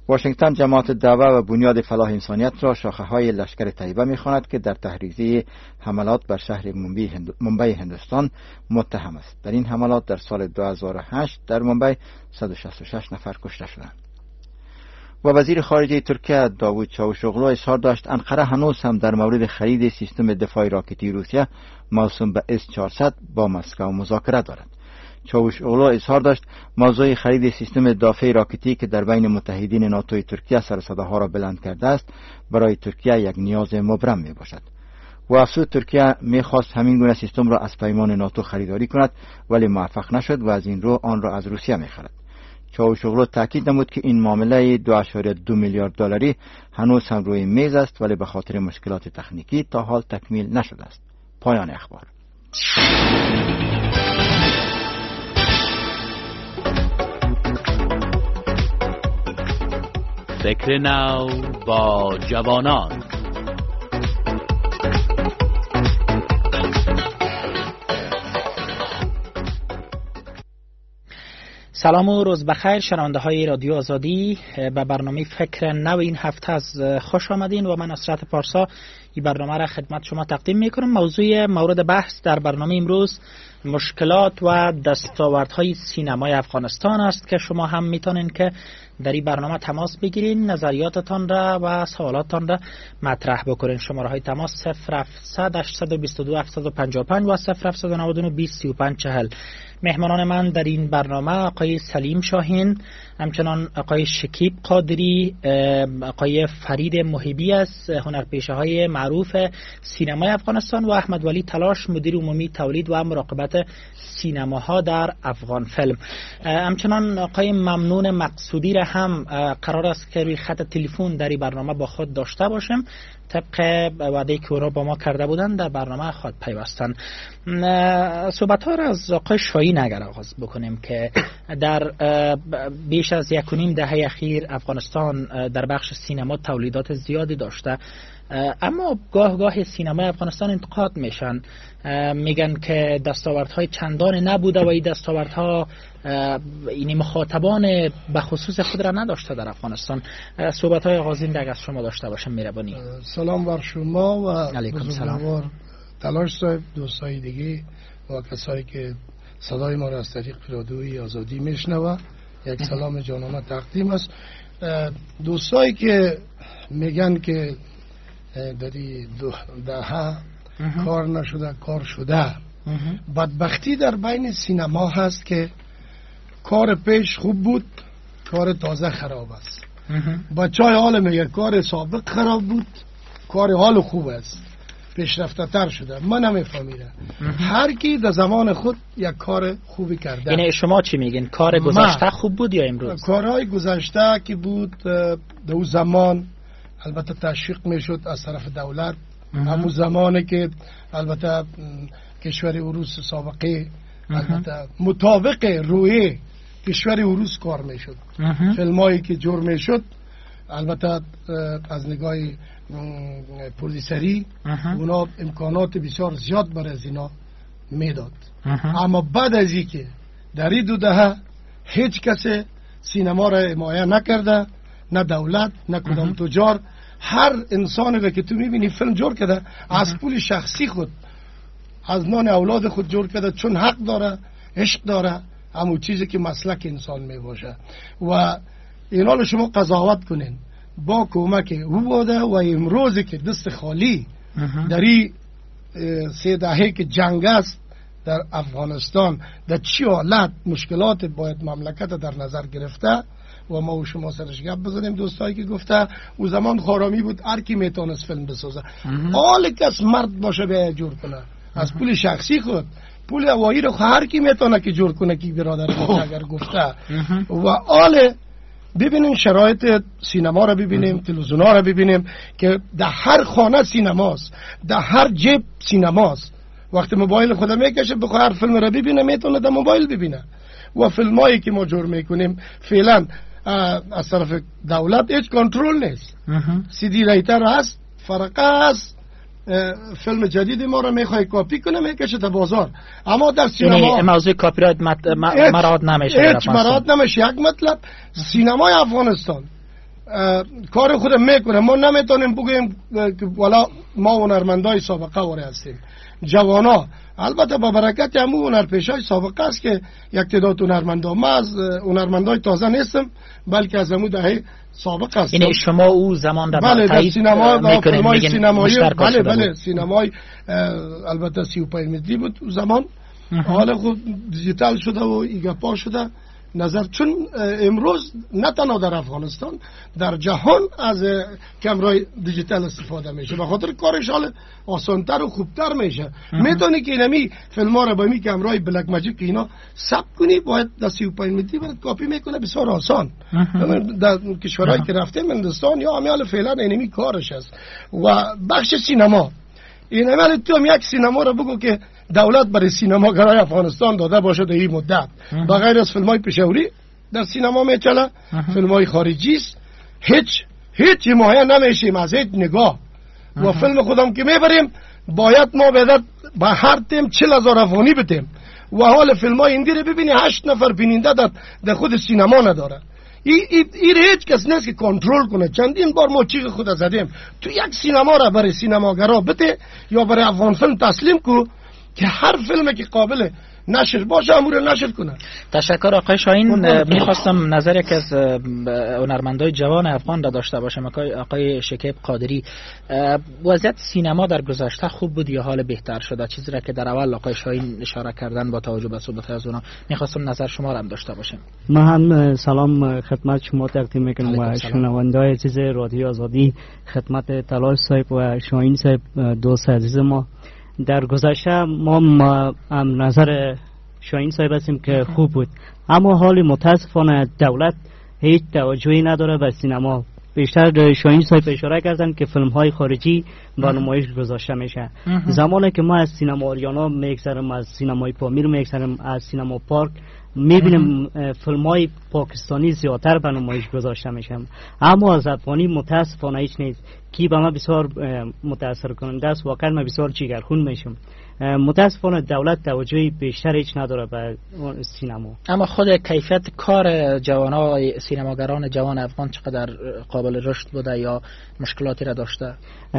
واشنگتن جماعت دعوه و بنیاد فلاح انسانیت را شاخه‌های لشکر طیبه می‌خواند که در تحریزی حملات بر شهر ممبئی هندوستان متهم است. در این حملات در سال 2008 در ممبئی 166 نفر کشته شدند. و وزیر خارجه ترکیه داوود چاوشوغلو اظهار داشت انقره هنوز هم در مورد خرید سیستم دفاع راکتی روسیه موسوم به S-400 با مسکو مذاکره دارد. چاوشوغلو اظهار داشت موضوع خرید سیستم دفاع راکتی که در بین متحدین ناتوی ترکیه سر صداها را بلند کرده است برای ترکیه یک نیاز مبرم می باشد. و افسود ترکیه می خواست همین گونه سیستم را از پیمان ناتو خریداری کند ولی موفق نشد و از این رو آن را از روسیه می خرد. چاوشوغلو تاکید نمود که این معامله 2.2 میلیارد دلاری هنوز هم روی میز است ولی به خاطر مشکلات تکنیکی تا حال تکمیل نشده است. پایان اخبار. فکر نو با جوانان. سلام و روز بخیر شنونده های رادیو آزادی. به برنامه فکر نو این هفته از خوش آمدین و من نصرت پارسا این برنامه را خدمت شما تقدیم میکنم. موضوع مورد بحث در برنامه امروز مشکلات و دستاوردهای سینمای افغانستان است که شما هم میتونین که در این برنامه تماس بگیرین، نظریاتتان را و سوالاتتان را مطرح بکنین. شماره های تماس 0700 822 755 و 0799 20 35 40. مهمانان من در این برنامه آقای سلیم شاهین، همچنان آقای شکیب قادری، آقای فرید محبی از هنرپیشه های معروف سینمای افغانستان و احمد ولی تلاش مدیر عمومی تولید و مراقبت سینماها در افغان فیلم. همچنان آقای ممنون مقصودی را هم قرار است که روی خط تلفن در این برنامه با خود داشته باشیم. طبق وعده که اونا با ما کرده بودن در برنامه خود پیوستن. صحبت ها را از آقای شاهین اگر آغاز بکنیم که در بیش از 1.5 دهه اخیر افغانستان در بخش سینما تولیدات زیادی داشته، اما گاه سینمای افغانستان انتقاد میشن، میگن که دستاوردهای چندان نبوده و این دستاوردها این مخاطبان به خصوص خود را نداشته در افغانستان. صحبت‌های آغازین دیگه از شما داشته باشم میربانی. سلام بر شما و علیکم سلام تلاش صاحب، دوستای دیگه و کسایی که صدای ما را از طریق رادیوی آزادی میشنوه، یک سلام جانانه تقدیم است. دوستایی که میگن که در این 2 دهه کار نشده کار شده، بدبختی در بین سینما هست که کار پیش خوب بود، کار تازه خراب است. بچهای حال میگه کار سابق خراب بود، کار حال خوب است، پیشرفته تر شده. من نمیفهمیدم. هر کی در زمان خود یک کار خوبی کرده. یعنی شما چی میگین؟ کار گذشته خوب بود یا امروز؟ کارهای گذشته که بود در اون زمان البته تشویق میشد از طرف دولت. همون زمانی که البته کشور روس سابقه البته مطابق روی کشور روس کار میشد. فیلمایی که جور میشد البته از نگاه پرودیسری اونا امکانات بسیار زیاد برای از اینا میداد. اما بعد از این که در این 2 دهه هیچ کسی سینما را حمایه نکرده، نه دولت نه کدام تجار. هر انسانی را که تو میبینی فیلم جور کرده از پول شخصی خود، از نان اولاد خود جور کرده، چون حق داره، عشق داره، همون چیزی که مسلک انسان میباشه. و اینا رو شما قضاوت کنین با کمک او بوده و امروزی که دست خالی در این 3 دهه که جنگ است در افغانستان، در چی حالت مشکلات باید مملکت در نظر گرفته و ما و شما سرش گپ بزنیم. دوستایی که گفته او زمان خارامی بود، هر کی میتونست فیلم بسازه، حال کس مرد باشه به جور کنه از پول شخصی خود. پول هوایی رو هر کی میتونه که جور کنه کی برادر اگر گفته. و حال ببینیم شرایط سینما رو ببینیم، تلویزیون ها رو ببینیم که در هر خانه سینماست، در هر جیب سینماست. وقتی موبایل خود میکشه بخواد هر فیلم رو ببینه میتونه در موبایل ببینه. و فیلمایی که ما جور میکنیم فعلا از طرف دولت هیچ کنترل نیست. سی دی رایتر هست، فرقه هست، فیلم جدید ما رو میخوای کاپی کنه میکشه تا بازار. اما در سینما یعنی موضوع کاپی رایت مراد نمیشه. هیچ مراد نمیشه. یک مطلب سینمای افغانستان کار خود میکنه. ما نمیتونیم بگوییم که والا ما هنرمندای سابقه واره هستیم. جوانا البته با برکت همون هنرپیشای سابقه است که یک تعداد هنرمندا، ما از هنرمندای تازه نیستم بلکه از همون دهه سابقه هستم. یعنی شما او زمان را بله در سینما و فیلمای سینمایی، بله سینمای البته 35 متری بود اون زمان. حالا خب دیجیتال شده و ایگاپا شده نظر، چون امروز نه تنها در افغانستان در جهان از کامرای دیجیتال استفاده میشه، به خاطر کارش حال آسانتر و خوبتر میشه. میتونی که اینمی فیلم ها رو با می کامرای بلک ماجیک اینا ثبت کنی، باید در 35 متری برات کاپی میکنه، بسیار آسان. در کشورهایی که رفتیم هندوستان یا امیال فعلا اینمی کارش است. و بخش سینما این عمل تو هم یک سینما رو بگو که دولت برای سینماگرای افغانستان داده باشه در این مدت، بغیر از فیلمای پشاوری در سینما میچله، فیلمای خارجی است، هیچ حمایه نمیشیم از هیچ نگاه. و فیلم خودم که میبریم باید ما بدت با هر تیم 40,000 افغانی بتیم و حال فیلمای هندی رو ببینی 8 نفر بیننده در خود سینما نداره. این هیچ کس نیست که کنترل کنه. چندین بار ما چیغ خود زدیم تو یک سینما را برای سینماگرا بده یا برای افغان فیلم تسلیم کو که هر فیلمی که قابل نشر باشه امور نشر کنه. تشکر آقای شاهین. میخواستم نظر یک از هنرمندای جوان افغان را داشته باشم. آقای شکیب قادری، وضعیت سینما در گذشته خوب بود یا حال بهتر شده؟ چیزی را که در اول آقای شاهین اشاره کردن با توجه به صحبت از اونا میخواستم نظر شما را هم داشته باشم. ما هم سلام خدمت شما تقدیم میکنم و شنونده‌های عزیز رادیو آزادی، خدمت طلال صاحب و شاهین صاحب دوست عزیز ما. در گذشته ما هم نظر شاهین صاحب هستیم که خوب بود، اما حال متاسفانه دولت هیچ توجهی نداره به سینما. بیشتر شاهین صاحب اشاره کردن که فیلم های خارجی با نمایش گذاشته میشه. زمانی که ما از سینما آریانا میگذریم، از سینمای پامیر میگذریم، از سینما پارک میبینیم فیلم های پاکستانی زیادتر به نمایش گذاشته میشه، اما از افغانی متاسفانه هیچ نیست که به ما بسیار متاثر کننده است. واقعا ما بسیار جگرخون میشم. متاسفانه دولت توجهی بیشتر هیچ نداره به سینما. اما خود کیفیت کار جوانای سینماگران جوان افغان چقدر قابل رشد بوده یا مشکلاتی را داشته؟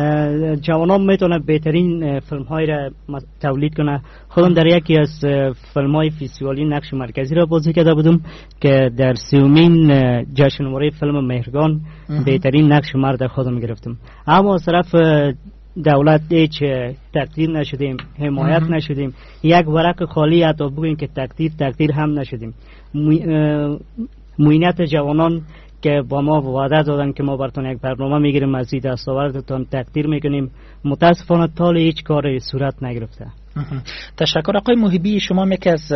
جوانان میتونه بهترین فیلم های را تولید کنه. خودم در یکی از فیلم های فستیوالی نقش مرکزی را بازی کرده بودم که در 30مین جشنواره فیلم مهرگان بهترین نقش مرد خودم گرفتم، اما از طرف دولت هیچ تقدیر نشدیم، حمایت نشدیم. یک ورق خالی حتی بگویم که تقدیر هم نشدیم. معینت جوانان که با ما وعده دادن که ما براتون یک برنامه میگیریم، از این دستاوردتون تقدیر میکنیم، متاسفانه تا هیچ کاری صورت نگرفته. تشکر. آقای محبی، شما یکی از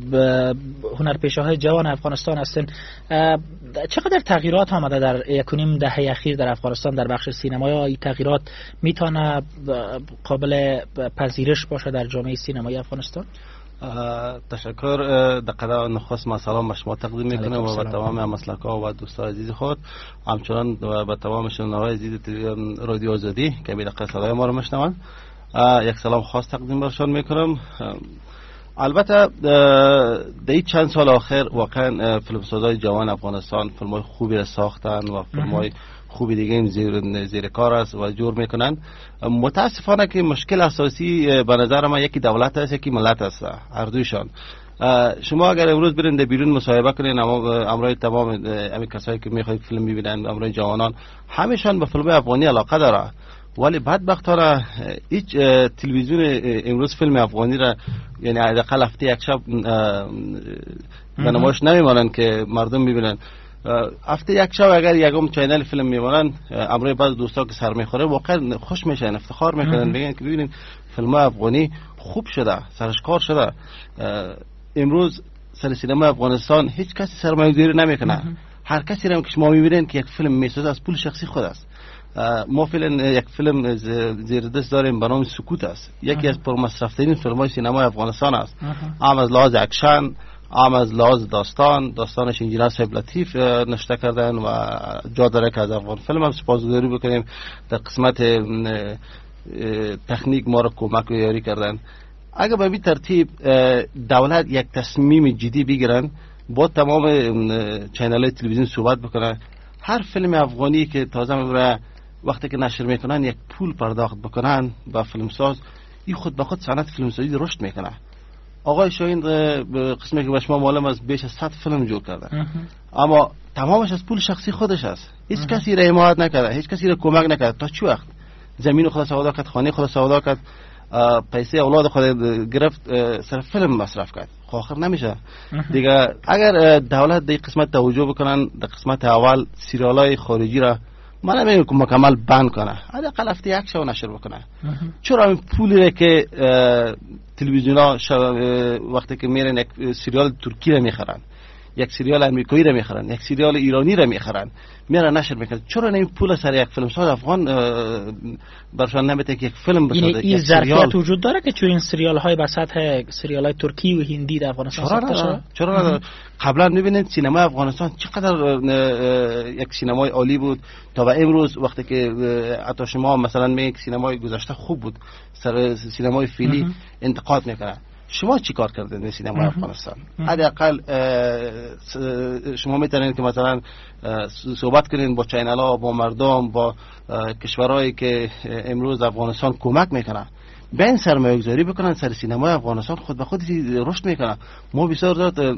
هنرپیشه های جوان افغانستان هستین. چقدر تغییرات آمده در 1.5 دهه اخیر در افغانستان در بخش سینما؟ یا این تغییرات میتونه قابل پذیرش باشه در جامعه سینمایی افغانستان؟ تشکر. در قدر نخست ما سلام به شما تقدیم میکنم و به تمام مسلک‌ها و دوستان عزیز خود، همچنان به تمام شنونده‌های عزیز رادیو آزادی که به دقیقه صدای ما رو میشنوند یک سلام خاص تقدیم برشان میکنم. البته در این چند سال آخر واقعا فیلمسازهای جوان افغانستان فیلم‌های خوبی را ساختن و فیلم‌های خوبی دیگه هم زیر کار است و جور میکنن. متاسفانه که مشکل اساسی به نظر من یکی دولت است، یکی ملت است، هر دویشان. شما اگر امروز برین در بیرون مصاحبه کنین امروز تمام همین کسایی که میخواید فیلم ببینن، امروز جوانان همیشان به فیلم افغانی علاقه داره، ولی بدبختانه هیچ تلویزیون امروز فیلم افغانی را یعنی حداقل هفته یک شب به نمایش نمیمانن که مردم ببینن. هفته یک شب اگر یکم چینل فیلم میمانن، امروز بعض دوستا که سر میخوره واقعا خوش میشن، افتخار میکنن، میگن که ببینین فیلم افغانی خوب شده، سرش کار شده. امروز سر سینما افغانستان هیچ کسی سرمایه‌گذاری نمیکنه. هر کسی را که شما میبینین که یک فیلم میسازه از پول شخصی خود است. ما فعلا یک فیلم زیر دست داریم به نام سکوت است، یکی از پرمصرف‌ترین فیلم‌های سینمای افغانستان است. هم از لحاظ اکشن، هم از لحاظ داستانش انجینر صاحب لطیف نشته کردن و جا داره که از افغان فیلم هم سپاسگزاری بکنیم در قسمت تکنیک ما را کمک و یاری کردن. اگر به این ترتیب دولت یک تصمیم جدی بگیرن، با تمام چینل های تلویزیون صحبت بکنن، هر فیلم افغانی که تازه میبره وقتی که نشر میکنن یک پول پرداخت بکنن با فیلمساز، این خود به خود صنعت فیلمسازی رشد میکنه. آقای شاهین قسمی که به شما معلوم است بیش از 100 فیلم جور کرده، اما تمامش از پول شخصی خودش است. هیچ کسی را حمایت نکرده، هیچ کسی را کمک نکرده. تا چه وقت زمین خود سودا کرد، خانه خود سودا کرد، پیسه اولاد خود گرفت، سر فیلم مصرف کرد، آخر نمیشه دیگه. اگر دولت در قسمت توجه بکنن، در قسمت اول سریالای خارجی را من نمیگم که مکمل بند کنه، حداقل هفته یک شو نشر بکنه. چرا این پولی که تلویزیونا وقتی که میرن یک سریال ترکی را میخرن، یک سریال امریکایی را میخرن، یک سریال ایرانی را میخرن، میرن نشر میکنن، چرا این پول سر یک فیلم ساز افغان برشان نمیده که یک فیلم بسازه؟ این ظرفیت وجود داره که چون این سریال های به سطح سریال های ترکی و هندی در افغانستان ساخته شده؟ چرا قبلا ببینید سینما افغانستان چقدر یک سینمای عالی بود تا به امروز. وقتی که حتی شما مثلا میگید سینمای گذشته خوب بود، سر سینمای فیلی انتقاد میکنه. شما چی کار کردید در سینما افغانستان؟ حداقل شما میتونید که مثلا صحبت کنین با چینل ها، با مردم، با کشورهایی که امروز افغانستان کمک میکنه، به این سرمایه گذاری بکنن سر سینما افغانستان، خود به خود رشد میکنه. ما بسیار زیاد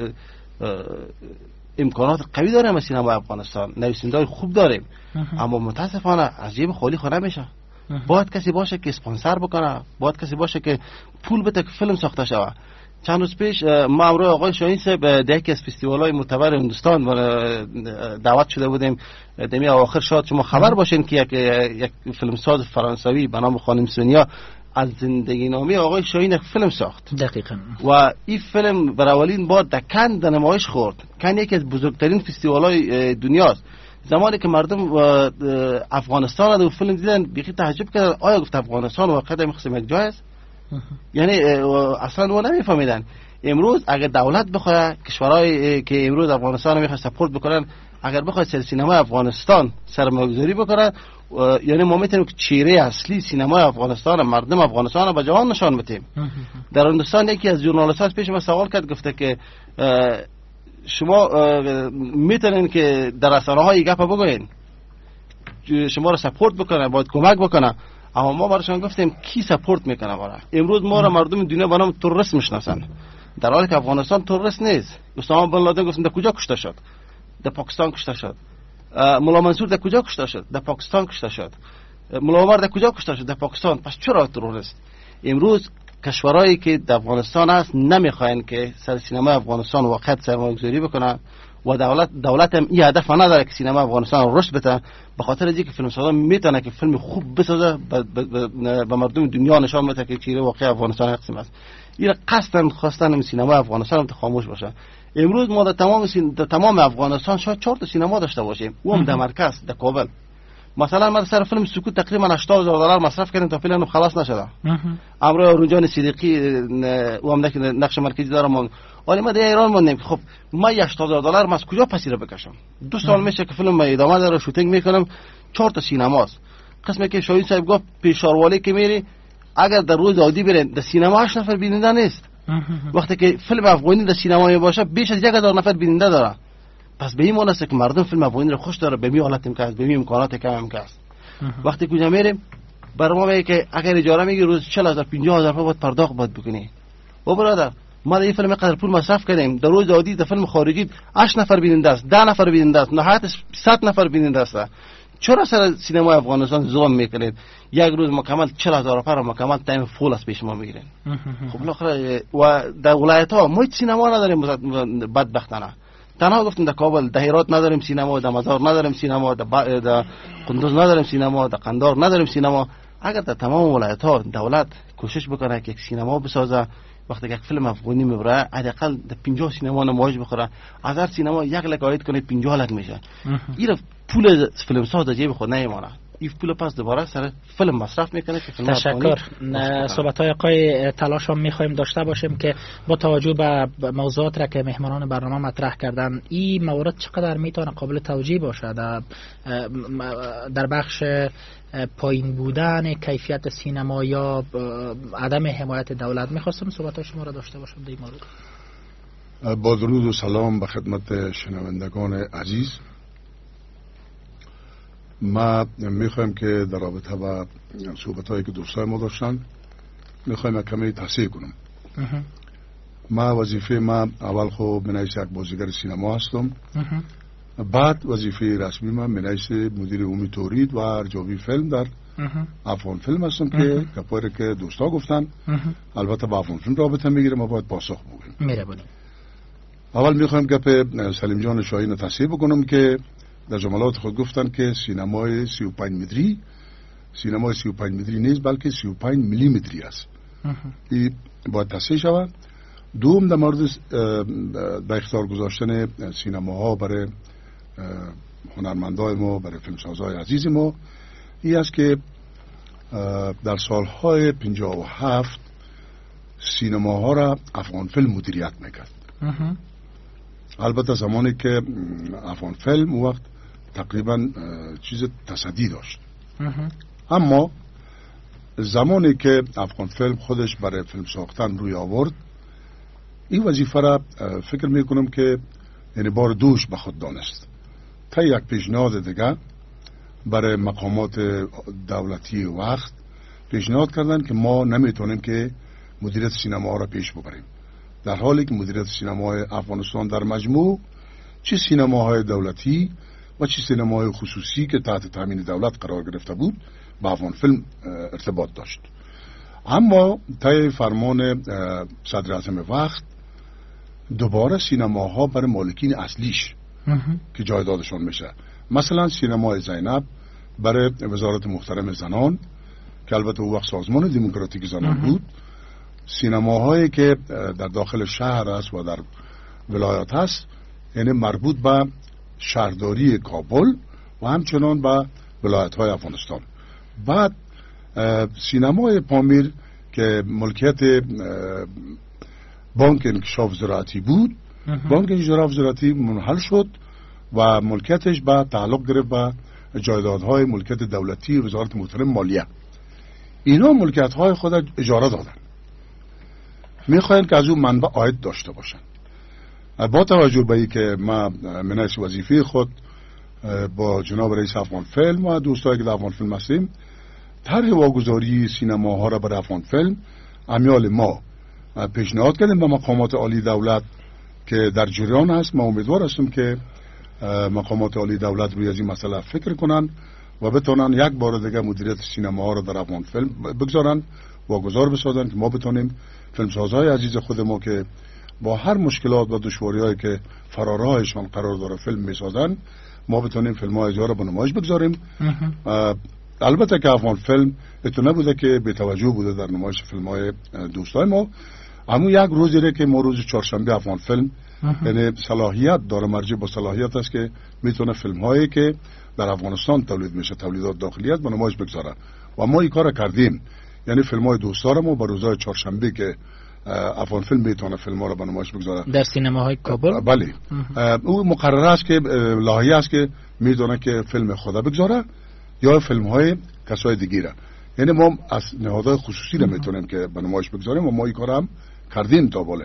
امکانات قوی داریم از سینما افغانستان، نویسنده‌های خوب داریم، اما متاسفانه از جیب خالی خود نمیشه. باید کسی باشه که اسپانسر بکنه، باید کسی باشه که پول بده که فیلم ساخته شود. چند روز پیش ما امروز آقای شاهین صاحب در یکی از فستیوال‌های معتبر هندوستان دعوت شده بودیم. دمی آخر شاید شما خبر باشین که یک فیلمساز فرانسوی به نام خانم سونیا از زندگی نامه آقای شاهین یک فیلم ساخت. دقیقاً. و این فیلم برای اولین بار در کن در نمایش خورد. کن یکی از بزرگترین فستیوال‌های دنیاست. زمانی که مردم افغانستان رو فیلم دیدن بیخی تعجب کردن، آیا گفت افغانستان واقعا در قسم یک جای است؟ یعنی اصلا و نمیفهمیدن. امروز اگر دولت بخواد، کشورهایی که امروز افغانستان رو میخواد سپورت بکنن، اگر بخواد سر سینما افغانستان سرمایه‌گذاری بکنن، یعنی ما میتونیم که چهره اصلی سینما افغانستان، مردم افغانستان رو به جهان نشان بدیم. در هندوستان یکی از ژورنالیست‌ها پیش ما سوال کرد، گفته که شما میتونین که در رسانه‌های گپ بگوین، شما رو سپورت بکنه، باید کمک بکنه، اما ما براشون گفتیم کی سپورت میکنه برای امروز ما رو مردم دنیا به نام تروریست میشناسن، در حالی که افغانستان تروریست نیست. اسامه بن لادن گفتن در کجا کشته شد؟ در پاکستان کشته شد. مولا منصور در کجا کشته شد؟ در پاکستان کشته شد. مولا عمر در کجا کشته شد؟ در پاکستان. پس چرا تروریست؟ امروز کشورهایی که در افغانستان هست نمیخواین که سر سینما افغانستان واقعا سرمایه‌گذاری بکنن و دولت هم این هدف نداره که سینما افغانستان رشد بده، به خاطر اینکه فیلمسازا میتونه که فیلم خوب بسازه به مردم دنیا نشان بده که چیره واقعا افغانستان اقسیم است. این قصدن خواستن سینما افغانستان خاموش باشه. امروز ما در تمام افغانستان شاید 4 تا سینما داشته باشیم، اون در مرکز در کابل. مثلا من سر فیلم سکوت تقریبا $80,000 مصرف کردم تا فیلم خلاص نشده. امروز رونجان صدیقی و هم نقش مرکزی دارم، ولی ما در ایران موندیم که خب ما $80,000 ما از کجا پسیره بکشم؟ 2 سال میشه که فیلم ادامه داره، شوتینگ میکنم، 4 تا سینماست. قسمی که شاهین صاحب گفت پیشاروالی که میری اگر در روز عادی برین در سینما 8 نفر بیننده نیست، وقتی که فیلم افغانی در سینما باشه بیش از 1,000 نفر بیننده داره. پس به این معنی است که مردم فیلم افغانی رو خوش داره، به می حالت امکان است، به می امکانات کم امکان است. وقتی کجا میریم برای ما میگه که اگر اجاره میگی روز 40,000 50,000 باید پرداخت باید بکنی. و برادر ما در این فیلم قدر پول مصرف کردیم، در روز عادی در فیلم خارجی 8 نفر بیننده است، 10 نفر بیننده است، نهایتش 100 نفر بیننده است. چرا سر سینما افغانستان ظلم میکنید؟ یک روز مکمل 40,000 رو مکمل تایم فول از پیش ما میگیرین. خب بالاخره و در ولایت ها ما سینما نداریم بدبختانه. تنها گفتم در کابل، در هرات نداریم سینما، در مزار نداریم سینما، در قندوز نداریم سینما، در قندار نداریم سینما. اگر در تمام ولایت ها دولت کوشش بکنه که یک سینما بسازه، وقتی یک فیلم افغانی میبره حداقل در 50 سینما نمایش بخوره، از هر سینما 1 لک عاید کنه 50 لک میشه. این پول فیلم ساز در جیب خود نمیمونه، این پول پس دوباره سر فیلم مصرف میکنه که فیلم تشکر. صحبت‌های آقای تلاش هم می‌خوایم داشته باشیم که با توجه به موضوعات را که مهمانان برنامه مطرح کردن، این موارد چقدر میتونه قابل توجیه باشه در بخش پایین بودن کیفیت سینما یا عدم حمایت دولت. می‌خواستم صحبت‌های شما را داشته باشم در این مورد. با درود و سلام به خدمت شنوندگان عزیز. ما میخوایم که در رابطه با صحبت‌هایی که دوستای ما داشتن میخوایم کمی تصحیح کنم. وظیفه ما اول خب من یک بازیگر سینما هستم، بعد وظیفه رسمی من مدیر عمومی تولید و ارزیابی فیلم در افغان فیلم هستم که کپاری که دوستا گفتن البته با افغان فیلم رابطه میگیره، ما باید پاسخ بگیم. اول میخوایم گپ سلیم جان شاهین تصحیح بکنم که در جملات خود گفتن که سینمای 35 متری سینمای 35 متری نیست بلکه 35 میلی متری است. این باید تصحیح شود. دوم در مورد در اختیار گذاشتن سینماها برای هنرمندای ما، برای فیلمسازهای عزیز ما، این است که در سالهای 57 سینماها را افغان فیلم مدیریت میکرد. البته زمانی که افغان فیلم وقت تقریبا چیز تصدی داشت، اما زمانی که افغان فیلم خودش برای فیلم ساختن روی آورد، این وظیفه را فکر میکنم که یعنی بار دوش به خود دانست. تا یک پیشنهاد دیگه برای مقامات دولتی وقت پیشنهاد کردن که ما نمیتونیم که مدیریت سینما را پیش ببریم، در حالی که مدیریت سینمای افغانستان در مجموع چه سینماهای دولتی و چه سینماهای خصوصی که تحت تامین دولت قرار گرفته بود با افغان فیلم ارتباط داشت. اما طی فرمان صدر اعظم وقت دوباره سینماها برای مالکین اصلیش که جایدادشان میشه، مثلا سینمای زینب برای وزارت محترم زنان که البته او وقت سازمان دموکراتیک زنان بود، سینماهایی که در داخل شهر است و در ولایات هست یعنی مربوط به شهرداری کابل و همچنان به ولایت های افغانستان. بعد سینمای پامیر که ملکیت بانک انکشاف زراعتی بود، بانک انکشاف زراعتی منحل شد و ملکیتش به تعلق گرفت به جایدادهای ملکیت دولتی وزارت محترم مالیه. اینا ملکیت های خود اجاره دادن، میخواین که از اون منبع عاید داشته باشن. با توجه به اینکه ما منیس وظیفه خود با جناب رئیس افغان فیلم و دوستایی که در افغان فیلم هستیم طرح واگذاری سینماها را برای افغان فیلم امیال ما پیشنهاد کردیم به مقامات عالی دولت که در جریان هست. ما امیدوار هستیم که مقامات عالی دولت روی از این مسئله فکر کنن و بتونن یک بار دیگه مدیریت سینماها را در افغان فیلم بگذارن، واگذار بسازن که ما بتونیم فیلمسازهای عزیز خود ما که با هر مشکلات و دشواری‌هایی که فرارهایشان قرار داره فیلم میسازن، ما بتونیم فیلم‌های را به نمایش بگذاریم. البته که افغان فیلم اتونه بوده که به توجه بوده در نمایش فیلم‌های دوستای ما، اما یک روزی که ما روز چهارشنبه افغان فیلم یعنی صلاحیت داره، مرجع با صلاحیت است که میتونه فیلم‌هایی که در افغانستان تولید میشه، تولیدات داخلیت، به نمایش بگذاره و ما این کار کردیم. یعنی فیلم‌های دوستا ما با روزهای چهارشنبه که افغان فیلم میتونه فیلم‌ها رو به نمایش بگذاره در سینماهای کابل، بله او مقرره است که لایحه است که میتونه که فیلم خدا بگذاره یا فیلم‌های کسای دیگه. یعنی ما از نهادهای خصوصی رو میتونیم که به نمایش بگذاریم و ما این کار هم کردیم تا بالا.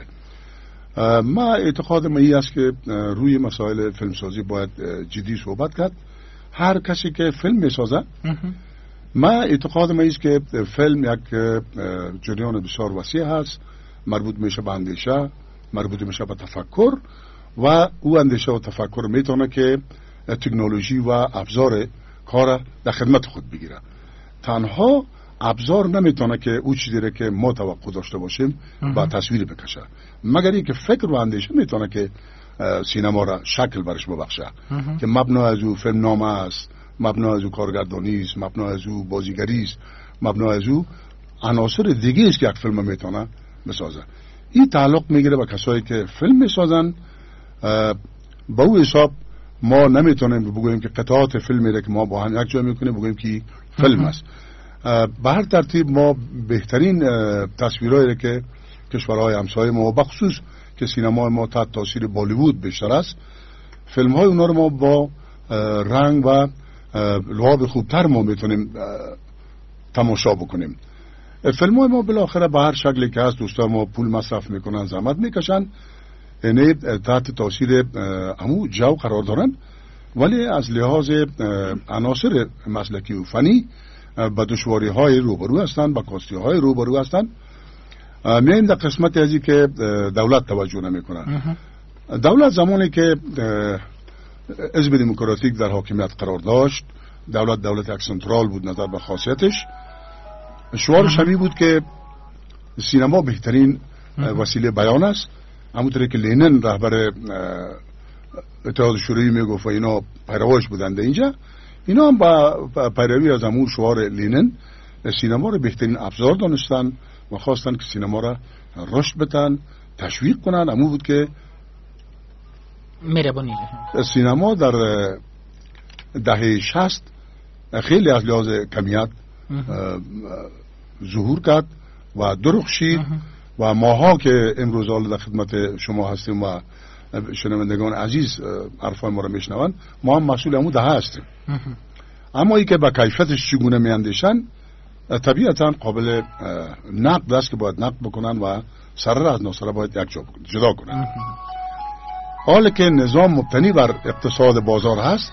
ما اعتقاد ما این است که روی مسائل فیلمسازی باید جدی صحبت کرد. هر کسی که فیلم میسازه، ما اعتقاد ما است که فیلم یک جریان بسیار وسیع هست، مربوط میشه به اندیشه، مربوط میشه به تفکر و او اندیشه و تفکر میتونه که تکنولوژی و ابزار کار در خدمت خود بگیره. تنها ابزار نمیتونه که او چیزی که ما توقع داشته باشیم با تصویر بکشه، مگر اینکه فکر و اندیشه میتونه که سینما را شکل برش ببخشه که مبنا از او فیلم نامه است، مبنا از او کارگردانی است، مبنا از او بازیگری است، مبنا از او عناصر دیگه است که یک فیلم میتونه بسازه. این تعلق میگیره به کسایی که فیلم میسازن. با او حساب ما نمیتونیم بگوییم که قطعات فیلمی را که ما با هم یک جا میکنیم بگوییم که فیلم است. به هر ترتیب ما بهترین تصویرهایی را که کشورهای همسایه ما بخصوص که سینما ما تحت تاثیر بالیوود بیشتر است، فیلم های اونا رو ما با رنگ و لعاب خوبتر ما میتونیم تماشا بکنیم. فیلم های ما بالاخره به هر شکلی که هست دوستان ما پول مصرف میکنن، زحمت میکشن، یعنی تحت تاثیر همو جو قرار دارن. ولی از لحاظ عناصر مسلکی و فنی با دشواری های روبرو هستند، با کاستی های روبرو هستند. میایم در قسمت ازی که دولت توجه نمیکنه. دولت زمانی که حزب دموکراتیک در حاکمیت قرار داشت، دولت یک سنترال بود نظر به خاصیتش، شعارش همین بود که سینما بهترین وسیله بیان است. همونطوری که لینن رهبر اتحاد شوروی میگفت و اینا پیرواش بودند اینجا، اینا هم با پیروی از همون شعار لینن سینما رو بهترین ابزار دانستن و خواستن که سینما را رشد بدن، تشویق کنن. همون بود که سینما در دهه 60 خیلی از لحاظ کمیت ظهور کرد و درخشید و ماها که امروز حالا در خدمت شما هستیم و شنوندگان عزیز حرفای ما را میشنون، ما هم مسئول همون دهه هستیم. اما ای که با کیفیتش چگونه میاندیشن طبیعتا قابل نقد است که باید نقد بکنن و سره از ناسره باید یک جدا کنن. حالا که نظام مبتنی بر اقتصاد بازار هست،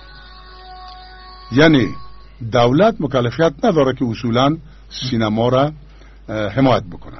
یعنی دولت مکلفیت نداره که اصولا سینما را حمایت بکنه.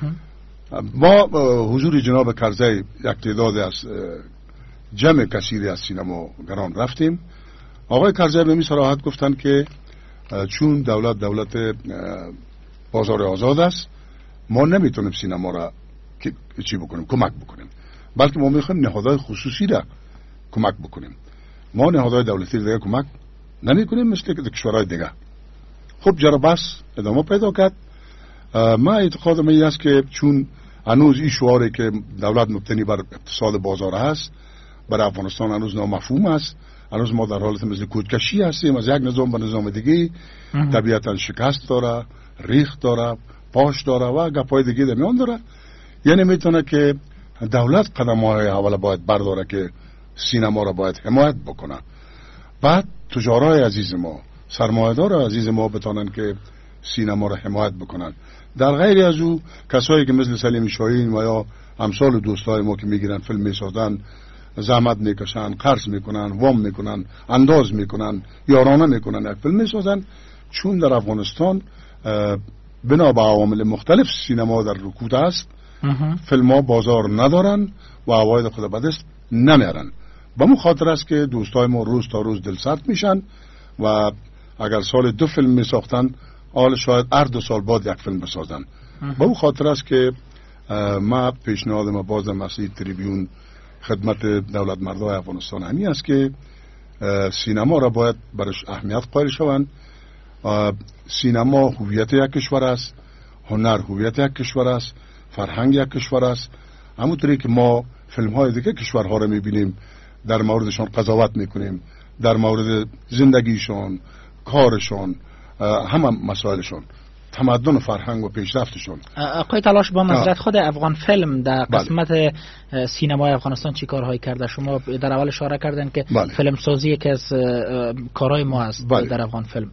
ما حضور جناب کرزی یک تعداد از جمع کثیری از سینماگران رفتیم. آقای کرزی به می صراحت گفتن که چون دولت بازار آزاد است، ما نمیتونیم سینما را چی بکنیم، کمک بکنیم، بلکه ما میخوایم نهادهای خصوصی را کمک بکنیم. ما نهادهای دولتی دیگه کمک نمیکنیم مثل کشورهای دیگه. خب جرا بس ادامه پیدا کرد. ما اعتقادم این است که چون هنوز این شعاری که دولت مبتنی بر اقتصاد بازار هست برای افغانستان هنوز نامفهوم است، هنوز ما در حالت مثل کودکشی هستیم از یک نظام به نظام دیگه، طبیعتا شکست داره، ریخت داره، پاش داره و گپای دیگه در میان داره. یعنی میتونه که دولت قدم‌های اول باید برداره که سینما را باید حمایت بکنه، بعد تجارای عزیز ما، سرمایه‌دار عزیز ما بتونن که سینما را حمایت بکنن. در غیر از او کسایی که مثل سلیم شاهین و یا امثال دوستای ما که میگیرن فیلم میسازن، زحمت میکشن، قرض میکنن، وام میکنن، انداز میکنن، یارانه میکنن، یک فیلم میسازن، چون در افغانستان بنا به عوامل مختلف سینما در رکود است، فیلم ها بازار ندارن و عواید خود به دست نمیارن. به مو خاطر است که دوستای ما روز تا روز دلسرد میشن و اگر سال 2 فیلم میساختن، حال شاید 2 سال بعد یک فیلم بسازن. به اون خاطر است که ما پیشنهادم باز مسیح تریبیون خدمت دولت مردای افغانستان همی است که سینما را باید برش اهمیت قائل شوند. سینما هویت یک کشور است، هنر هویت یک کشور است، فرهنگ یک کشور است. همونطوری که ما فیلم های دیگه کشورها را میبینیم، در موردشان قضاوت میکنیم، در مورد زندگیشان، کارشان، همه مسائلشان، تمدن و فرهنگ و پیشرفتشون. آقای تلاش با معذرت خود افغان فیلم در قسمت سینمای افغانستان چی کارهایی کرده؟ شما در اول اشاره کردن که فیلم سازی یکی از کارهای ما است در افغان فیلم.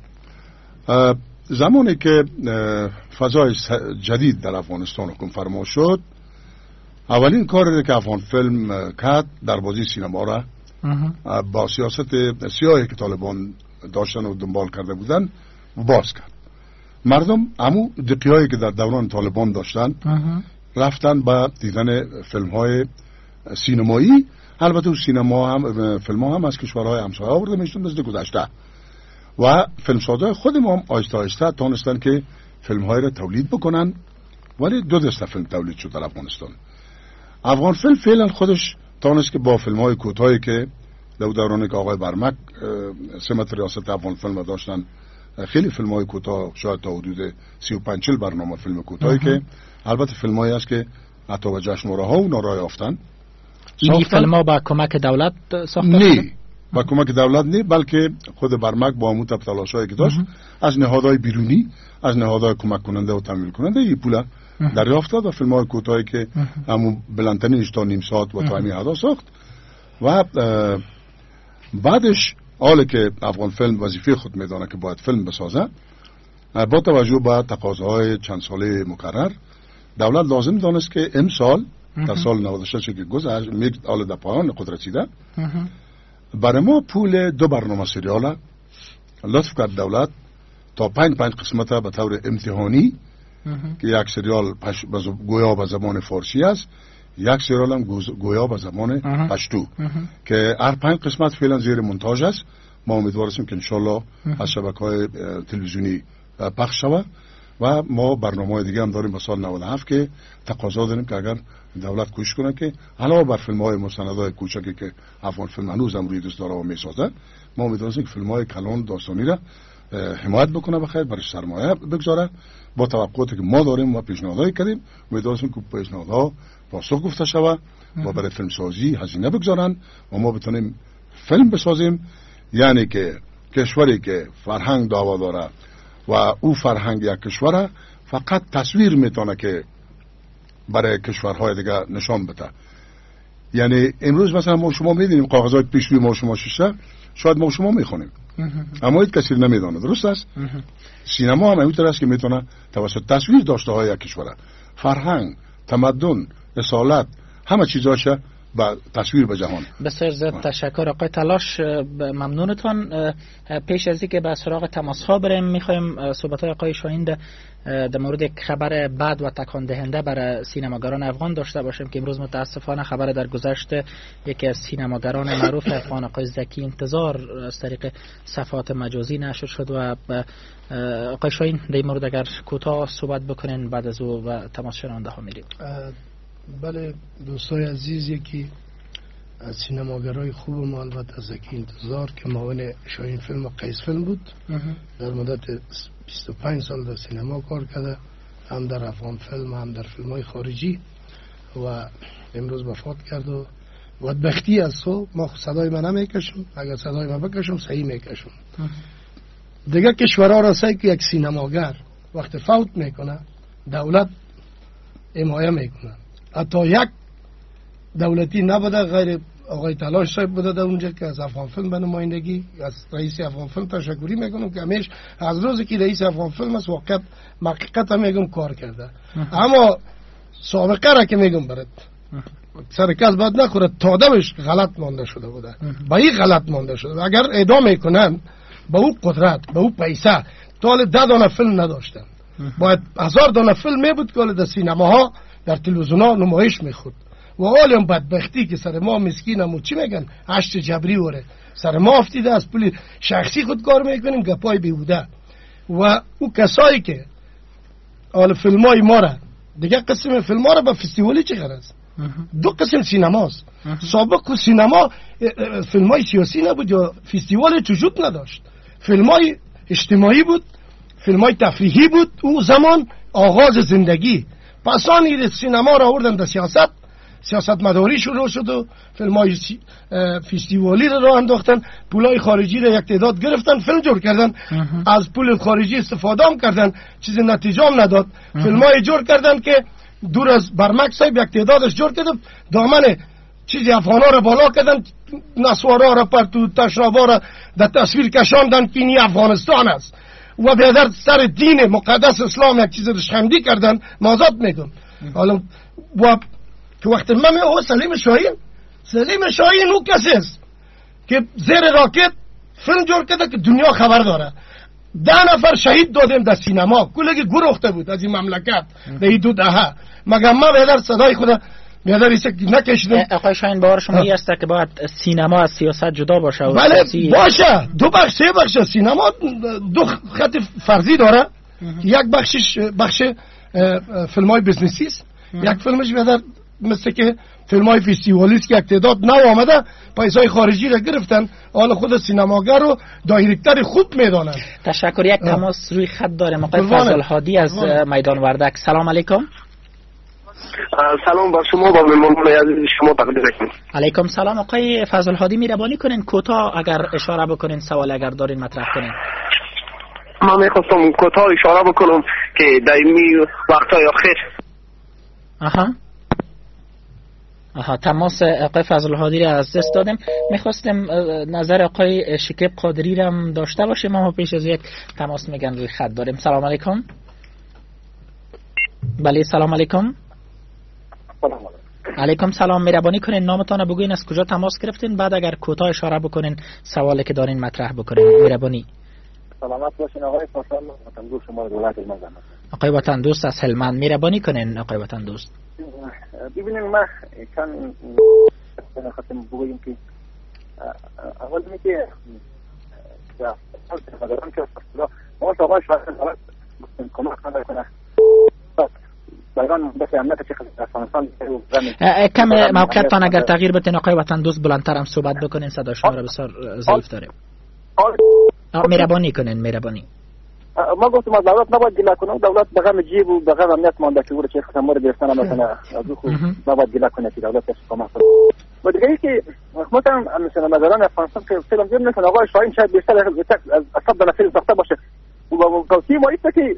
زمانی که فضای جدید در افغانستان حکم فرما شد، اولین کاری که افغان فیلم کرد در بازی سینما را با سیاست سیاهی که طالبان داشتن و دنبال کرده بودن باز کرد. مردم همو دقیقایی که در دوران طالبان داشتن رفتن با دیدن فیلم های سینمایی. البته سینما هم فیلم ها هم از کشورهای همسایه آورده میشتن مثل گذشته و فیلمسازهای خود ما هم آهسته آهسته تونستن که فیلم های را تولید بکنن. ولی 2 دسته فیلم تولید شد در افغانستان. افغان فیلم فعلا خودش تونست که با فیلم های کوتاهی که در دورانی که آقای برمک سمت ریاست افغان فیلم داشتن، خیلی فیلم های کوتاه، شاید تا حدود 35-40 برنامه فیلم کوتاهی که البته فیلم هایی است که حتی به جشنواره ها و نارای یافتن. این فیلم ها با کمک دولت ساخته نه، با کمک دولت نه، بلکه خود برمک با همون تلاش هایی که داشت از نهادهای بیرونی، از نهادهای کمک کننده و تمویل کننده این پولا دریافت کرد و فیلم های کوتاهی که همون بلندترینش تا نیم ساعت و تا همین حدا ساخت. و بعدش حالا که افغان فیلم وظیفه خود میدانه که باید فیلم بسازه، با توجه به تقاضاهای چند ساله مکرر، دولت لازم دانست که امسال در سال 96 که گذشت، حالا در پایان قدرت رسیده، برای ما پول 2 برنامه سریاله لطف کرد دولت تا 5 قسمت به طور امتحانی که یک سریال گویا به زبان فارسی است، یک سریال هم گویا به زبان پشتو که هر 5 قسمت فعلا زیر مونتاژ است. ما امیدوار هستیم که انشالله از شبکه‌های تلویزیونی پخش شود و ما برنامه‌های دیگه هم داریم به سال 97 که تقاضا داریم که اگر دولت کوشش کنه که علاوه بر فیلم‌های مستندهای کوچکی که افغان فیلم هنوز هم روی دست داره و میسازه، ما امیدوار هستیم که فیلم‌های کلان داستانی را حمایت بکنه، بخیر برای سرمایه بگذاره با توقعاتی که ما داریم و پیشنهادایی کردیم. امیدوار هستیم که پیشنهادها پاسخ گفته شود و برای فیلم سازی هزینه بگذارن و ما بتونیم فیلم بسازیم. یعنی که کشوری که فرهنگ دعوا داره و او فرهنگ یک کشوره فقط تصویر میتونه که برای کشورهای دیگه نشان بده. یعنی امروز مثلا ما شما میدونیم کاغذات پیشروی ما شما شیشه شاید ما شما میخونیم اما هیچ کسی نمیدونه، درست است؟ سینما هم همینطور است که میتونه توسط تصویر داشته های یک کشوره فرهنگ، تمدن، اصالت همه چیزاشه با تصویر به جهان. بسیار زیاد تشکر آقای تلاش، ممنونتان. پیش از اینکه به سراغ تماس ها بریم میخوایم صحبت های آقای شاهین در مورد یک خبر بد و تکان دهنده برای سینماگران افغان داشته باشیم که امروز متاسفانه خبر در گذشته یکی از سینماگران معروف افغان آقای زکی انتظار از طریق صفحات مجازی نشر شد و آقای شاهین در این مورد اگر کوتاه صحبت بکنین بعد از او و تماس شنونده ها میریم. بله دوستای عزیز، یکی از سینماگرای خوب ما البته زکی انتظار که معاون شاهین فیلم و قیس فیلم بود، در مدت 25 سال در سینما کار کرده، هم در افغان فیلم هم در فیلم های خارجی و امروز وفات کرد و بدبختی از تو ما صدای من نمیکشم، اگر صدای من بکشم صحیح میکشم. دیگه کشورها را سعی که یک سینماگر وقت فوت میکنه دولت حمایت میکنه، حتی یک دولتی نبوده غیر آقای تلاش صاحب بوده در اونجا که از افغان فیلم به نمایندگی از رئیس افغان فیلم تشکری میکنم که همیشه از روزی که رئیس افغان فیلم است واقعا محققت هم میگم کار کرده. اما سابقه را که میگم برات سرکس باید نخوره تا دمش غلط مانده شده بوده، با این غلط مانده شده. اگر اعدام میکنن با او قدرت با او پیسه تا 10 دانه فیلم نداشتن، باید 1000 دانه فیلم میبود که در سینماها در تلویزیونها نمایش میخورد و حالا هم بدبختی که سر ما مسکینم و چی میگن عشت جبری وره سر ما افتیده از پول شخصی خود کار میکنیم گپای بیهوده. و او کسایی که حالا فیلمای ما را دیگه قسم فیلم را به فستیوالی چه غرض؟ 2 قسم سینماست. سابق سینما فیلمای سیاسی نبود یا فستیوال وجود نداشت، فیلمای اجتماعی بود، فیلمای تفریحی بود. او زمان آغاز زندگی. پس آن سینما را آوردن در سیاست مداری شروع شد و فیلمای فستیوالی را انداختن، پولای خارجی را یک تعداد گرفتن فیلم جور کردن، از پول خارجی استفاده هم کردن چیز نتیجه هم نداد. فیلمای جور کردن که دور از برمک صاحب یک تعدادش جور کردن دامن چیزی افغانا را بالا کردن، نسوارا را پرتو تشنابا را در تصویر کشاندن که این افغانستان است و به در سر دین مقدس اسلام یک چیز رشخندی کردن. مازاد میگم حالا و که وقتی من میگم سلیم شاهین او کسی است که زیر راکت فیلم جور کرده که دنیا خبر داره. 10 نفر شهید دادیم در سینما، کلگی گروخته بود از این مملکت در این 2 دهه. مگر ما به سدای خدا بیادر ایسا نکشیدیم. آقای شاهین باور شما این است که باید سینما از سیاست جدا باشه؟ بله باشه، 2 بخش 3 بخش سینما 2 خط فرضی داره. یک بخشش بخش فیلمای بیزنسی است، یک فیلمش بیادر مثل که فیلمای فستیوالی است که یک تعداد نو آمده پیسای خارجی را گرفتن، حالا خود سینماگر رو دایرکتر خوب میدانند. تشکر. یک تماس روی خط داریم آقای فضل هادی از میدان وردک. سلام علیکم. سلام بر شما، با مهمانان عزیز شما تقدیم میکنم. علیکم سلام. آقای فضل هادی مهربانی کنین کوتاه اگر اشاره بکنین، سوال اگر دارین مطرح کنین. من میخواستم کوتاه اشاره بکنم که در این وقتای آخر تماس آقای فضل هادی را از دست دادیم. میخواستیم نظر آقای شکیب قادری را هم داشته باشیم، اما پیش از یک تماس میگن روی خط داریم. سلام علیکم. بله سلام علیکم. علیکم سلام. مهربانی کنین نامتان بگوین، از کجا تماس گرفتین، بعد اگر کوتاه اشاره بکنین سوالی که دارین مطرح بکنین. مهربانی. سلامت باشین آقای فاصل، وطن دوست شما دولت هلمند. آقای وطن دوست از هلمند، مهربانی کنین آقای وطن دوست. ببینیم ما چند خواستم بگویم که اول میگه مداران که ما آقای شاید کمک کنه کم موقعیتان اگر تغییر بتین آقای وطن دوست، بلندتر هم صحبت بکنین، صدا شما را بسیار ضعیف داره. مهربانی کنین. مهربانی. ما گفتم از دولت نباید گله کنه، دولت به غم جیب و به غم امنیت مانده که چه خدمت رو گرفتن مثلا از او نباید گله کنه که دولت کمک کنه. و دیگه ای که مثلا مثلا مداران افغانستان که فیلم دیدن مثلا آقای شاهین شاید بیشتر از 100 دلار فیلم ساخته باشه و توصیه ما ایست که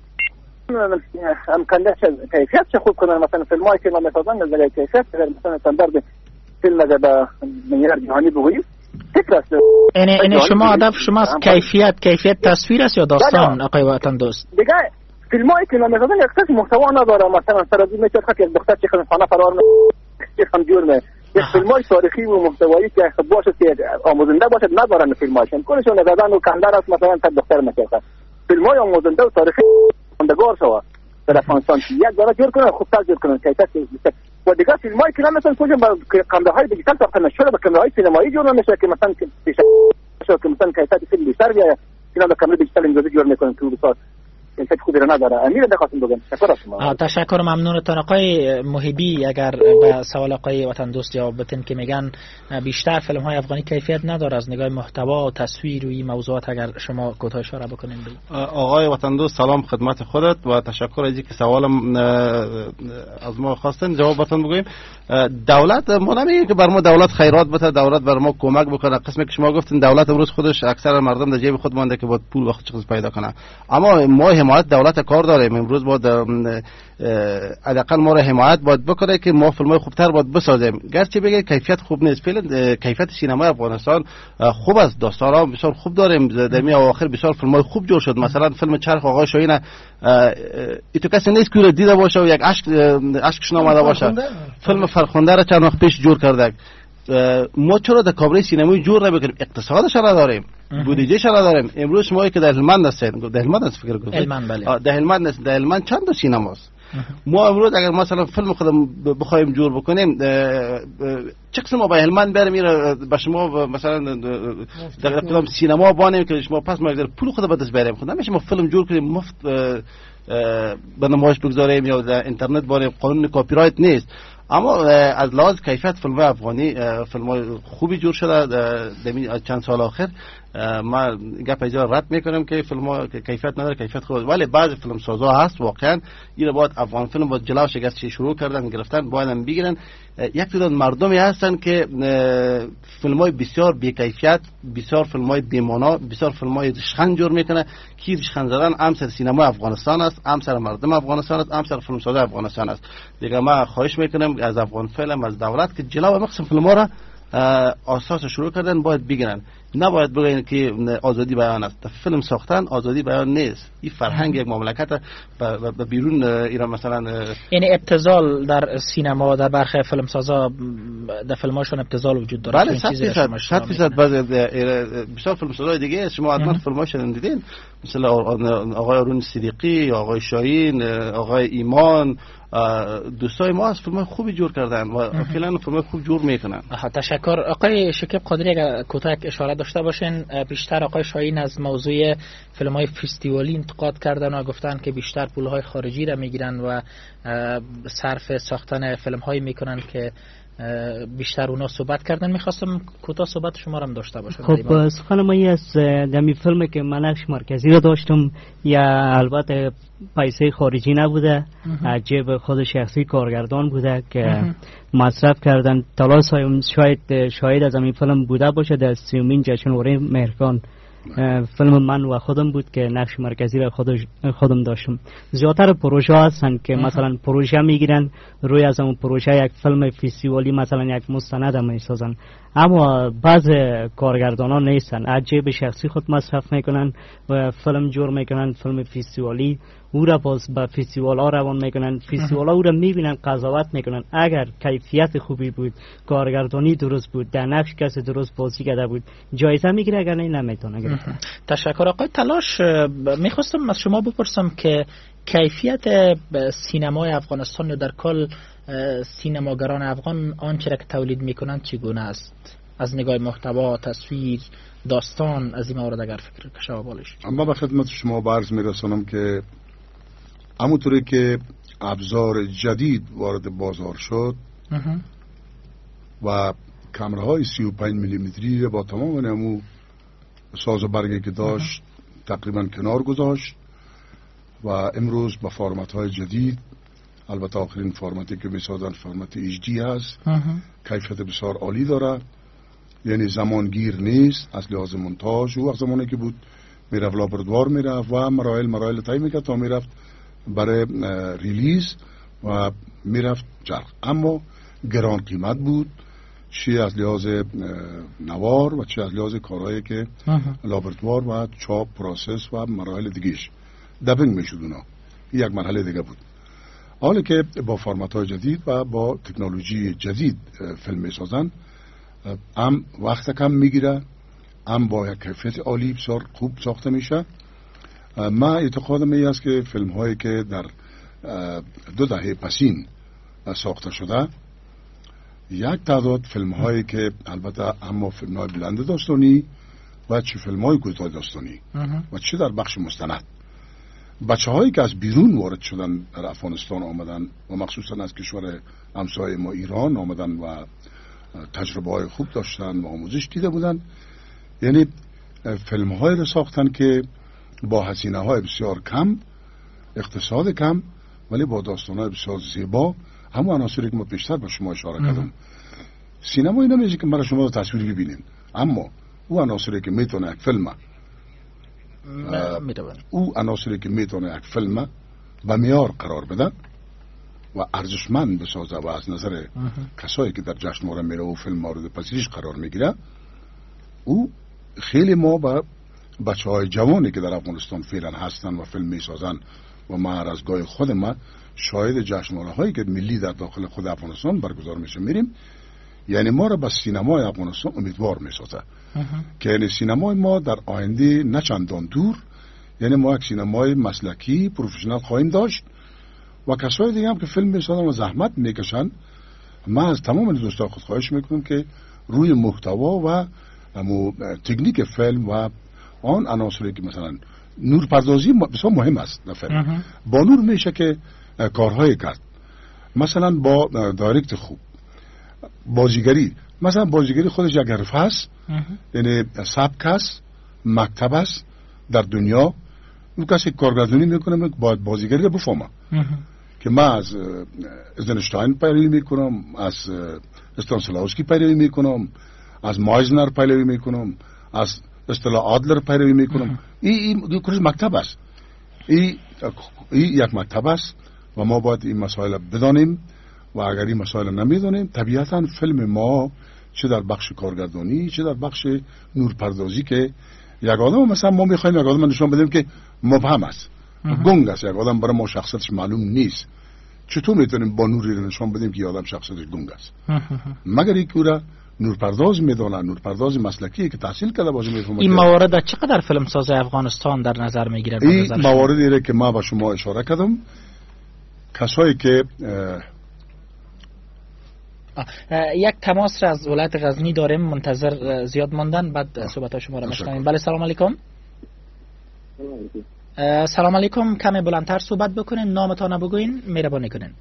امکانه کیفیت چه خوب کنن، مثلا فیلمایی که ما میسازن از کیفیت مثلا استاندارد فیلم از به معیار جهانی بگوییم فکر است. این شما هدف شما از کیفیت تصویر است یا داستان آقای وطن دوست؟ دیگه فیلمایی که ما میسازن یک قسم محتوا نداره، مثلا سرازی میشه که یک دختر چه خانه فرار میشه هم جور نه، یک فیلمای تاریخی و محتوایی که باشه که آموزنده باشه ندارن فیلماشون کلشون نزدن و کندر است، مثلا تا دختر میشه فیلمای آموزنده و تاریخی اندگار شوا در افغانستان یک داره جور کنن، خوبتر جور کنن کیفیت و دیگه فیلمایی که مثلا کجا با کامراهای دیجیتال ساخته نشده، با کامراهای سینمایی جور نمیشه که مثلا که مثلا کیفیت فیلم بیشتر بیاد که با کامرای دیجیتال امروزی جور میکنن که بسیار کیفیت خوبی را نداره. امیر بخواستم بگم تشکر از شما. تشکر، ممنونتون. آقای محبی اگر به سوال آقای وطن دوست جواب بدین که میگن بیشتر فیلم های افغانی کیفیت نداره از نگاه محتوا و تصویر و این موضوعات، اگر شما کوتاه اشاره بکنین. آقای وطن دوست سلام خدمت خودت و تشکر از اینکه سوالم از ما خواستن جوابتون بگویم. دولت ما نمیگه که بر ما دولت خیرات بده، دولت بر ما کمک بکنه. قسمی که شما گفتین دولت امروز خودش اکثر مردم در جیب خود مونده که با پول وقت چیز پیدا کنه، اما ما حمایت دولت کار داریم. امروز با حداقل ما را حمایت باید بکنه که ما فیلمای خوبتر باید بسازیم، گرچه بگه کیفیت خوب نیست. فعلا کیفیت سینمای افغانستان خوب است، داستانا بسیار خوب داریم، دمی اواخر بسیار فیلمای خوب جور شد. مثلا فیلم چرخ آقای شاهین ایتو کسی نیست که دیده باشه و یک اشکش نامده باشه. فیلم فرخنده را چند وقت پیش جور کرده. ما چرا در کابره سینمایی جور نمیکنیم؟ اقتصادش را نداریم، بودجهش را نداریم. امروز شما که در هلمند هستین، در هلمند است فکر کنم، در هلمند است، در هلمند چند تا سینماست. ما امروز اگر مثلا فیلم خودم بخوایم جور بکنیم چه قسم ما به هلمند بریم میره به شما مثلا در کدام سینما بانیم که شما پس ما پول خود به دست بریم، خود نمیشه ما فیلم جور کنیم مفت به نمایش بگذاریم یا در اینترنت بانیم، قانون کپی رایت نیست. اما از لحاظ کیفیت فیلم افغانی فیلم خوبی جور شده در چند سال آخر. ما گپ اینجا رد میکنم که فیلم کیفیت نداره، کیفیت خوب، ولی بعضی فیلم سازا هست واقعا این باید افغان فیلم باید جلوش شکست شروع کردن گرفتن باید هم بگیرن. یک تعداد مردمی هستن که فیلمای بسیار بی کیفیت، بسیار فیلمای بی‌معنا، بسیار فیلمای ریشخند جور میکنه که ریشخند زدن امسر سینما افغانستان است، امسر مردم افغانستان است، امسر فیلم سازا افغانستان است. دیگه ما خواهش میکنم از افغان فیلم از دولت که جلو مقصد فیلم‌ها را اساس شروع کردن باید بگیرن، نباید بگن که آزادی بیان است. فیلم ساختن آزادی بیان نیست، این فرهنگ یک مملکت به بیرون ایران مثلا یعنی ابتذال در سینما در برخی فیلم سازا در فیلماشون ابتذال وجود داره. بله 100% بسیار فیلم سازای دیگه شما حتما فیلماشون دیدین، مثل آقای ارون صدیقی، آقای شاهین، آقای ایمان، دوستای ما از فیلم خوبی جور کردن و فعلا فیلم خوب جور میکنن. تشکر. آقای شکیب قادری اگر کوتاه اشاره داشته باشین، بیشتر آقای شاهین از موضوع فیلم‌های فستیوالی انتقاد کردن و گفتن که بیشتر پول‌های خارجی را میگیرن و صرف ساختن فیلم‌هایی میکنن که بیشتر اونا صحبت کردن. میخواستم کوتاه صحبت شما رو هم داشته باشم. خب سخن ما از دمی فیلمی که من نقش مرکزی رو داشتم یا البته پیسه خارجی نبوده، جیب خود شخصی کارگردان بوده که مصرف کردن. طلا شاید از این فیلم بوده باشه در 30مین جشنواره مهرگان فیلم من و خودم بود که نقش مرکزی را خودم داشتم. زیادتر پروژه هستن که مثلا پروژه میگیرن روی از اون پروژه یک فیلم فستیوالی مثلا یک مستند هم میسازن، اما بعض کارگردانان نیستن، از جیب شخصی خود مصرف میکنن و فیلم جور میکنن، فیلم فستیوالی او را باز به فستیوال ها روان میکنن، فستیوال ها او را میبینن، قضاوت میکنن. اگر کیفیت خوبی بود، کارگردانی درست بود، در نقش کسی درست بازی کرده بود، جایزه میگیره، اگر نه نمیتونه گرفته. تشکر آقای تلاش. میخواستم از شما بپرسم که کیفیت سینمای افغانستان یا در کل سینماگران افغان آنچه را که تولید میکنند چگونه است؟ از نگاه محتوا، تصویر، داستان، از این موارد اگر فکر کشا بالش. اما به خدمت شما عرض میرسانم که همونطوری که ابزار جدید وارد بازار شد و کامراهای 35 میلیمتری با تمام نمو ساز و برگی که داشت تقریبا کنار گذاشت و امروز با فرمت های جدید، البته آخرین فرمتی که میسازن فرمت HD هست، کیفیت بسیار عالی داره، یعنی زمانگیر نیست از لحاظ مونتاژ. و وقت زمانی که بود میرفت لابرادوار میرفت و مراحل طی میکرد تا میرفت برای ریلیز و میرفت جرق، اما گران قیمت بود، چی از لحاظ نوار و چی از لحاظ کارهایی که لابراتوار و چاپ پروسس و مراحل دیگهش دبنگ میشد. اونا یک مرحله دیگه بود. حالا که با فرمت های جدید و با تکنولوژی جدید فیلم میسازن، هم وقت کم میگیره، هم با یک کیفیت عالی بسیار خوب ساخته میشه. من اعتقادم این است که فیلم هایی که در 2 دهه پسین ساخته شده، یک تعداد فیلم هایی که البته اما فیلم های بلند داستانی و چه فیلم های کوتاه داستانی و چه در بخش مستند، بچه هایی که از بیرون وارد شدن در افغانستان آمدن و مخصوصا از کشور همسایه ما ایران آمدن و تجربه های خوب داشتن و آموزش دیده بودن، یعنی فیلم های رو ساختن که با هزینه های بسیار کم، اقتصاد کم، ولی با داستان های بسیار زیبا. همون عناصری که ما بیشتر به شما اشاره کردم، سینما اینا میشه که برای شما رو تصویر ببینین، اما او عناصری که میتونه یک فیلم یک فیلم به معیار قرار بده و ارزشمند بسازه و از نظر کسایی که در جشنواره میره و فیلم مورد پذیرش قرار میگیره، او خیلی ما با بچه های جوانی که در افغانستان فعلا هستن و فیلم میسازن و ما از گاه خود ما شاهد جشنواره هایی که ملی در داخل خود افغانستان برگزار میشه میریم، یعنی ما را به سینمای افغانستان امیدوار میسازه که یعنی سینمای ما در آینده نه چندان دور، یعنی ما یک سینمای مسلکی پروفشنال خواهیم داشت و کسای دیگه هم که فیلم میسازن و زحمت میکشن. من از تمام دوستان خود خواهش میکنم که روی محتوا و تکنیک فیلم و آن عناصری که مثلا نور پردازی بسیار مهم است در فیلم، با نور میشه که کارهای کرد، مثلا با دایرکت خوب، بازیگری، مثلا بازیگری خودش یک حرف هست، یعنی سبک هست، مکتب هست در دنیا. اون کسی کارگردانی میکنه باید بازیگری رو بفهمه که من از ایزنشتاین پیروی میکنم، از استانسلاوسکی پیروی میکنم، از مایزنر پیروی میکنم، از اصطلاح آدلر پیروی میکنم. این کارش مکتب است، این یک مکتب است و ما باید این مسائل بدانیم و اگر این مسائل نمیدانیم طبیعتا فیلم ما چه در بخش کارگردانی چه در بخش نورپردازی که یک آدم مثلا ما میخوایم یک آدم نشان بدیم که مبهم است، گنگ است، یک آدم برای ما شخصیتش معلوم نیست، چطور میتونیم با نوری نشان بدیم که آدم شخصیتش گنگ است؟ مگر اینکه را نورپرداز میدونن، نورپرداز مسلکی که تحصیل کرده باشه میفهمه. این موارد چقدر فیلم ساز افغانستان در نظر میگیره؟ این مواردی که ما با شما اشاره کردم، کسایی که یک تماس را از ولایت غزنی داریم، منتظر زیاد ماندن، بعد صحبت شما را میشنویم. بله سلام علیکم. سلام علیکم، کمی بلندتر صحبت بکنین، نامتان بگوین، مهربانی کنین.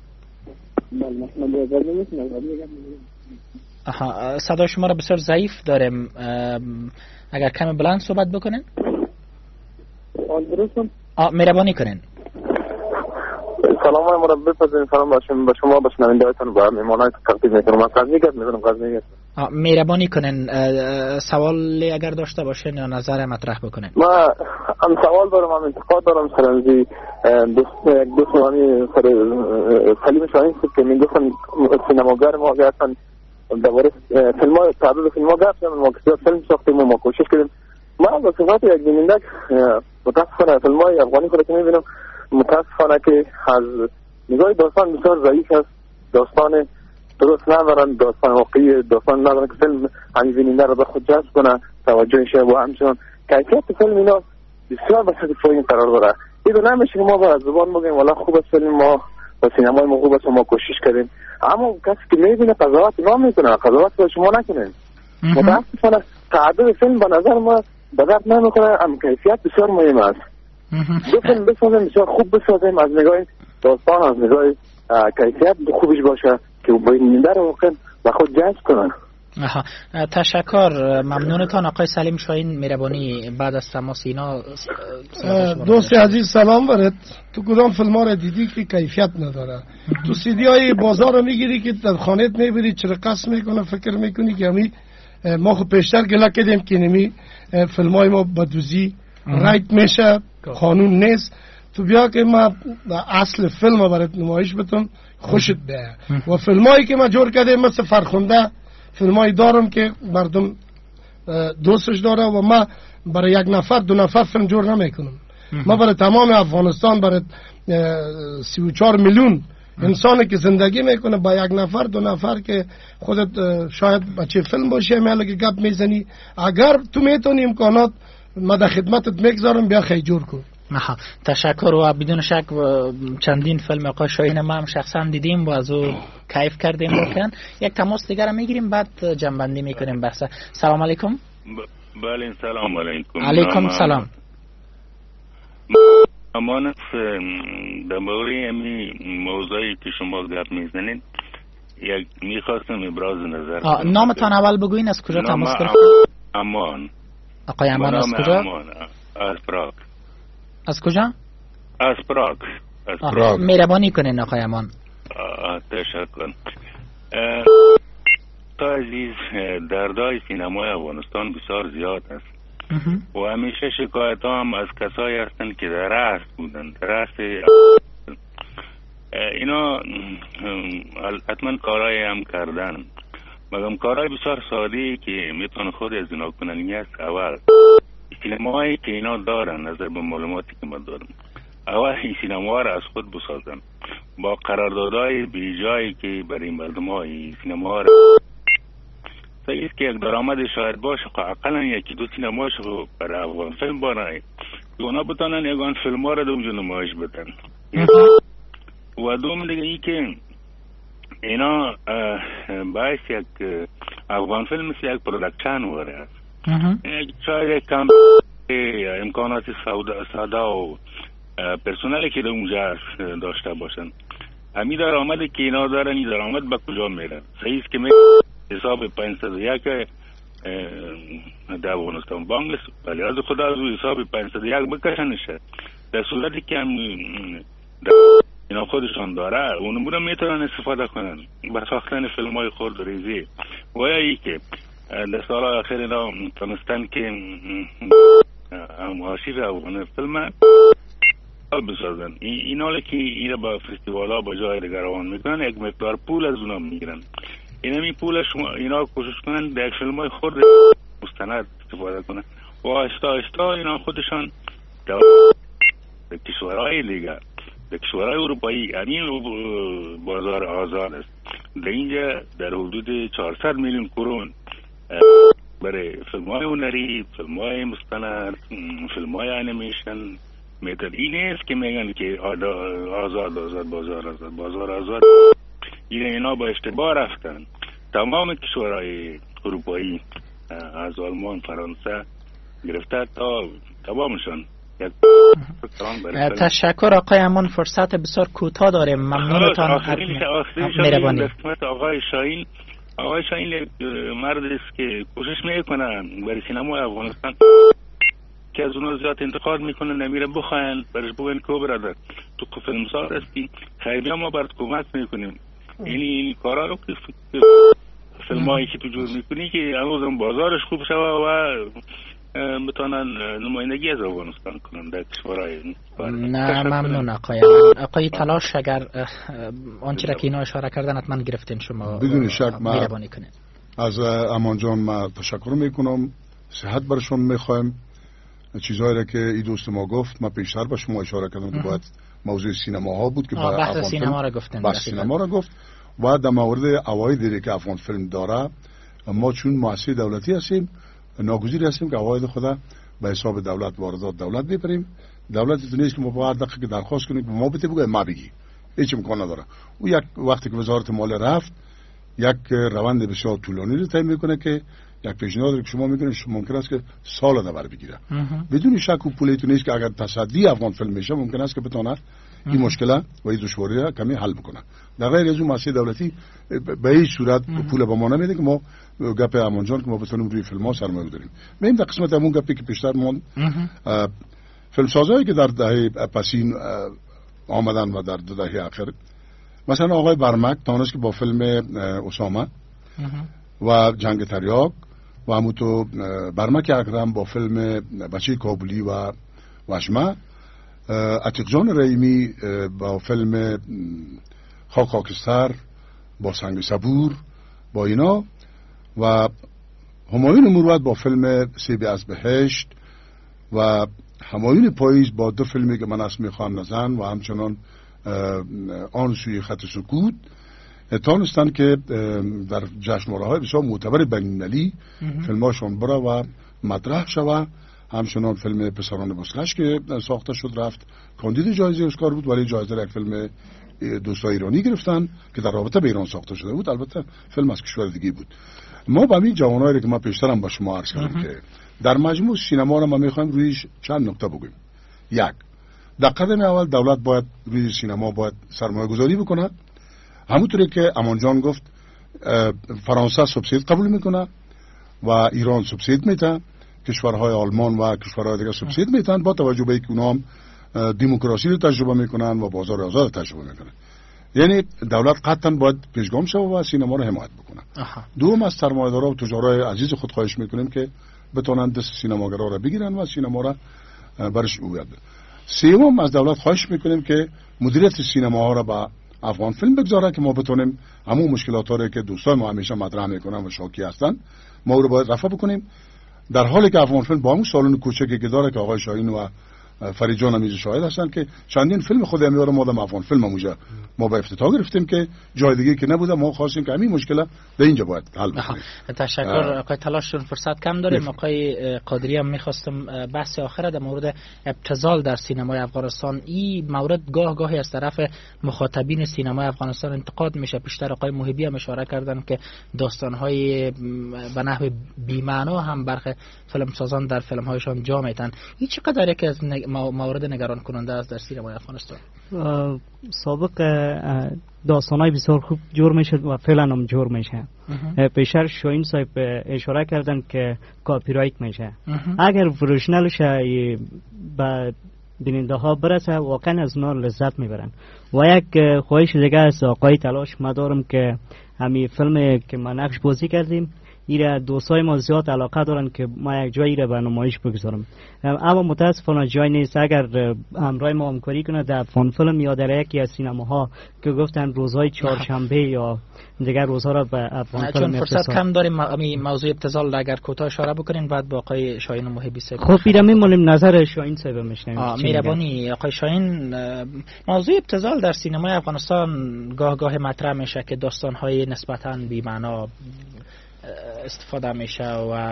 صدا شما را بسیار ضعیف داریم، اگر کمی بلند صحبت بکنین. مهربانی کنین. سلام مربی، پس سلام به شما، به شنونده‌هایتان و مهمانان تقدیم می‌کنم. از غزنی می‌کنم. مهربانی کنین سوالی اگر داشته باشین یا نظر مطرح بکنین. ما هم سوال دارم، هم انتقاد دارم سر از دوست مانی سر سلیم شاهین که من گفتن سینماگر ما هستن درباره فیلم‌های تعداد فیلم‌ها گفتم، ما که فیلم ساختیم و ما کوشش کردیم. ما به صفت یک بیننده متاسفانه فیلم‌های افغانی خود که می‌بینم متاسفانه که از نگاه داستان بسیار ضعیف است، داستان درست ندارن، داستان واقعی داستان ندارن که فیلم همین بیننده رو به خود جذب کنه توجهش و همچنان کیفیت فیلم اینا بسیار به حد پایین قرار داره. اینو نمیشه که ما با زبان بگیم والا خوب است فیلم ما و سینمای ما خوب است و ما کوشش کردیم، اما کسی که میبینه قضاوت نمیکنه، قضاوت به شما نکنه. متاسفانه تعداد فیلم به نظر ما به درد نمیخوره، اما کیفیت بسیار مهم است. دو فیلم بسازیم بسیار خوب بسازیم از نگاه داستان، از نگاه کیفیت خوبش باشه که بیننده رو واقعا به خود جذب کنن. تشکر، ممنونتان آقای سلیم شاهین مهربانی. بعد از تماس اینا دوست عزیز سلام برات. تو کدام فیلم ها رو دیدی که کیفیت نداره؟ تو سیدی های بازار رو میگیری که در خانهت میبری چرا قصد میکنه، فکر میکنی که همی ما خود پیشتر گله کردیم که نمی فیلم های ما بدوزی رایت میشه، قانون نیست. تو بیا که ما اصل فیلم برات نمایش بتم خوشت بیه. و فیلم هایی که ما جور کردیم مثل فرخنده فیلم هایی دارم که مردم دوستش داره و ما برای یک نفر دو نفر فیلم جور نمیکنم. ما برای تمام افغانستان، برای 34 میلیون انسانی که زندگی میکنه با یک نفر دو نفر که خودت شاید بچه فیلم باشه میاله که گپ میزنی، اگر تو میتونی امکانات ما در خدمتت میگذارم بیا خیلی جور کن. تشکر. و بدون شک چندین فیلم آقای شاهین ما هم شخصا دیدیم و از او کیف کردیم. واقعا یک تماس دیگر میگیریم بعد جنبندی میکنیم بحث. سلام علیکم. بله سلام علیکم. علیکم سلام. امان در مورد امی موضوعی که شما گپ میزنید یک میخواستم ابراز نظر. نامتان اول بگوین، از کجا تماس گرفتید؟ امان. آقای امان از کجا؟ از پراگ. از کجا؟ از پراگ. مهربانی کنین آقای امان. تشکر. تا عزیز دردای سینمای افغانستان بسیار زیاد است و همیشه شکایت ها هم از کسایی هستند که در رأس بودن، در رأس اینا حتما کارهای هم کردن، مگم کارهای بسیار ساده که میتونه خود از اینا کنن. است اول سینمایی که اینا دارن، نظر به معلوماتی که ما دارم، اول این سینما را از خود بسازن با قراردادهای بیجایی که برای مردم های سینما را سعیست که یک درآمد شاید باشه، اقلا یکی دو سینماش برای افغان فیلم بارن که اونا بتانن یگان فیلم ها را دومجا نمایش بدن. و دوم دیگه ای که اینا باعث یک افغان فیلم مثل یک پرودکشن واره است. شاید کم امکانات ساده و پرسنلی که اونجا داشته باشن، همی درآمدی که اینا دارن این درآمد به کجا میرن؟ صحیح است که حساب 501 در افغانستان بانک است، ولی از خدا از حساب 501 بکشنشه. در صورتی که اینا خودشان داره اونو بودن میتونن استفاده کنن به ساختن فیلم های خود ریزی و یا ای که در سال آخر اینا تونستن که آرشیو افغان فیلم بسازن. این حالی که اینا با فستیوال ها با جای دیگر روان میکنن یک مقدار پول از اونا میگیرن. این پول اینا کوشش کنن در فیلم های خود مستند استفاده کنن و آهسته آهسته اینا خودشان در کشورهای دیگر، در کشورهای اروپایی همین بازار آزاد است. در اینجا در حدود 400 میلیون کرون برای فیلم های هنری، فیلم های مستند، فیلم های انیمیشن میتر. این نیست که میگن که آزاد بازار آزاد. اینا با اشتباه رفتن. تمام کشورهای اروپایی از آلمان، فرانسه گرفته تا تمامشان. تشکر آقای امان. فرصت بسیار کوتاه داریم. ممنونتان. مهربانی. آقای شاهین مرد است که کوشش میکنه برای سینما افغانستان که از اونها زیاد انتقاد میکنه، نمیره بخواین برش بگوین که برادر تو فیلمساز هستی، خیلی ما برات کمک میکنیم. این کارا رو که فیلمایی که تو جور میکنی که امروز بازارش خوب شوه و بتونن نمایندگی از افغانستان کنن در کشورهای. نه ممنون آقای تلاش، اگر آنچه را که اینا اشاره کردن حتما گرفتین شما بدون شک. ما کنید. از امان جان ما تشکر میکنم، صحت برشون میخوایم. چیزایی را که این دوست ما گفت ما پیشتر به شما اشاره کردم که باید موضوع سینماها بود که بحث سینما را گفتن، بحث سینما را گفت و در مورد عواید که افغان فیلم داره ما چون مؤسسه دولتی هستیم ناگزیر هستیم که عواید خود به حساب دولت واردات دولت ببریم. دولت نیست که ما باید دقیق درخواست کنیم که ما بده بگه ما بگی، هیچ امکان نداره. او یک وقتی که وزارت مالیه رفت یک روند بسیار طولانی رو طی میکنه که یک پیشنهاد که شما میکنید ممکن است که سال دور بگیره. بدون شک و پولیتو نیست که اگر تصدی افغان فیلم میشه ممکن است که بتونه این مشکل و این دشواری را کمی حل بکنه. در غیر از اون مؤسسه دولتی به این صورت پول به ما نمیده که ما گپ امان جان که ما بتونیم روی فیلم ها سرمایه بذاریم. این در قسمت همون گپی که پیشتر مون فیلمسازایی که در دهه پسین آمدن و در دو دهه اخیر، مثلا آقای برمک تانست که با فیلم اسامه و جنگ تریاک و همونطور برمک اکرم با فیلم بچه کابلی و وشمه، عتیق جان رحیمی با فیلم خاکستر، با سنگ صبور، با اینا، و همایون مروت با فیلم سیب از بهشت و همایون پاییز با دو فیلمی که من اسم میخوام نزن و همچنان آن سوی خط سکوت تانستن که در جشنواره‌های بسیار معتبر بین‌المللی فیلماشون بره و مطرح شوه. همچنان فیلم پسران بسکش که ساخته شد رفت کاندید جایزه اسکار بود، ولی جایزه یک فیلم دوستای ایرانی گرفتن که در رابطه به ایران ساخته شده بود، البته فیلم از کشور دیگه بود. ما با این جوانایی که ما پیشترم با شما عرض کردم که در مجموع سینما رو ما میخوایم رویش چند نکته بگیم. یک، در قدم اول دولت باید روی سینما باید سرمایه گذاری بکنه. همونطوری که امان جان گفت فرانسه سوبسید قبول میکنه و ایران سوبسید میده، کشورهای آلمان و کشورهای دیگه سوبسید میدن، با توجه به اینکه اونها هم دموکراسی رو تجربه میکنن و بازار آزاد تجربه میکنن. یعنی دولت قطعا باید پیشگام شه و سینما رو حمایت بکنه. دوم از سرمایه‌دارا و تجارای عزیز خود خواهش میکنیم که بتونن دست سینماگرا رو بگیرن و سینما رو برش اوید. سوم از دولت خواهش میکنیم که مدیریت سینماها رو با افغان فیلم بگذاره که ما بتونیم همون مشکلات رو که دوستان ما همیشه مطرح میکنن و شاکی هستن ما رو باید رفع بکنیم. در حالی که افغان فیلم با همون سالن کوچکی که داره که آقای شاهین و فرید جان هم شاهد هستن که چندین فیلم خود امیار ما در افغان فیلم همونجا ما به افتتاح گرفتیم که جای دیگه که نبوده، ما خواستیم که همین مشکل به اینجا باید حل بکنیم. تشکر آقای تلاششون، فرصت کم داریم. آقای قادری هم میخواستم بحث آخر در مورد ابتذال در سینمای افغانستان. این مورد گاهی از طرف مخاطبین سینمای افغانستان انتقاد میشه. پیشتر آقای موهبی هم اشاره کردن که داستانهای به نحو بی‌معنا هم برخی فیلمسازان در فیلمهایشان جا میتن. این چقدر یک از مورد نگران کننده است در سینمای افغانستان؟ سابق داستانای بسیار خوب جور میشه و فعلا هم جور میشه. پیشتر شاهین صاحب اشاره کردن که کاپی رایت میشه. اگر فروشنلش به بیننده ها برسه واقعا از اونها لذت میبرن. و یک خواهش دیگه از آقای تلاش ما دارم که همین فیلم که ما نقش بازی کردیم ایره دوستای ما زیاد علاقه دارن که ما یک جایی را به نمایش بگذارم، اما متاسفانه جای نیست. اگر همراه ما همکاری کنه در فن فیلم یا در یکی از سینماها که گفتن روزهای چهارشنبه یا دیگر روزها را به افغان فیلم چون فرصت کم داریم موضوع ابتذال اگر کوتاه اشاره بکنین بعد با آقای شاهین و محبی صاحب. خب پیرا میمونیم نظر شاهین صاحب میشنیم. مهربانی آقای شاهین، موضوع ابتذال در سینمای افغانستان گاه مطرح میشه که داستان‌های نسبتاً بی‌معنا استفاده میشه و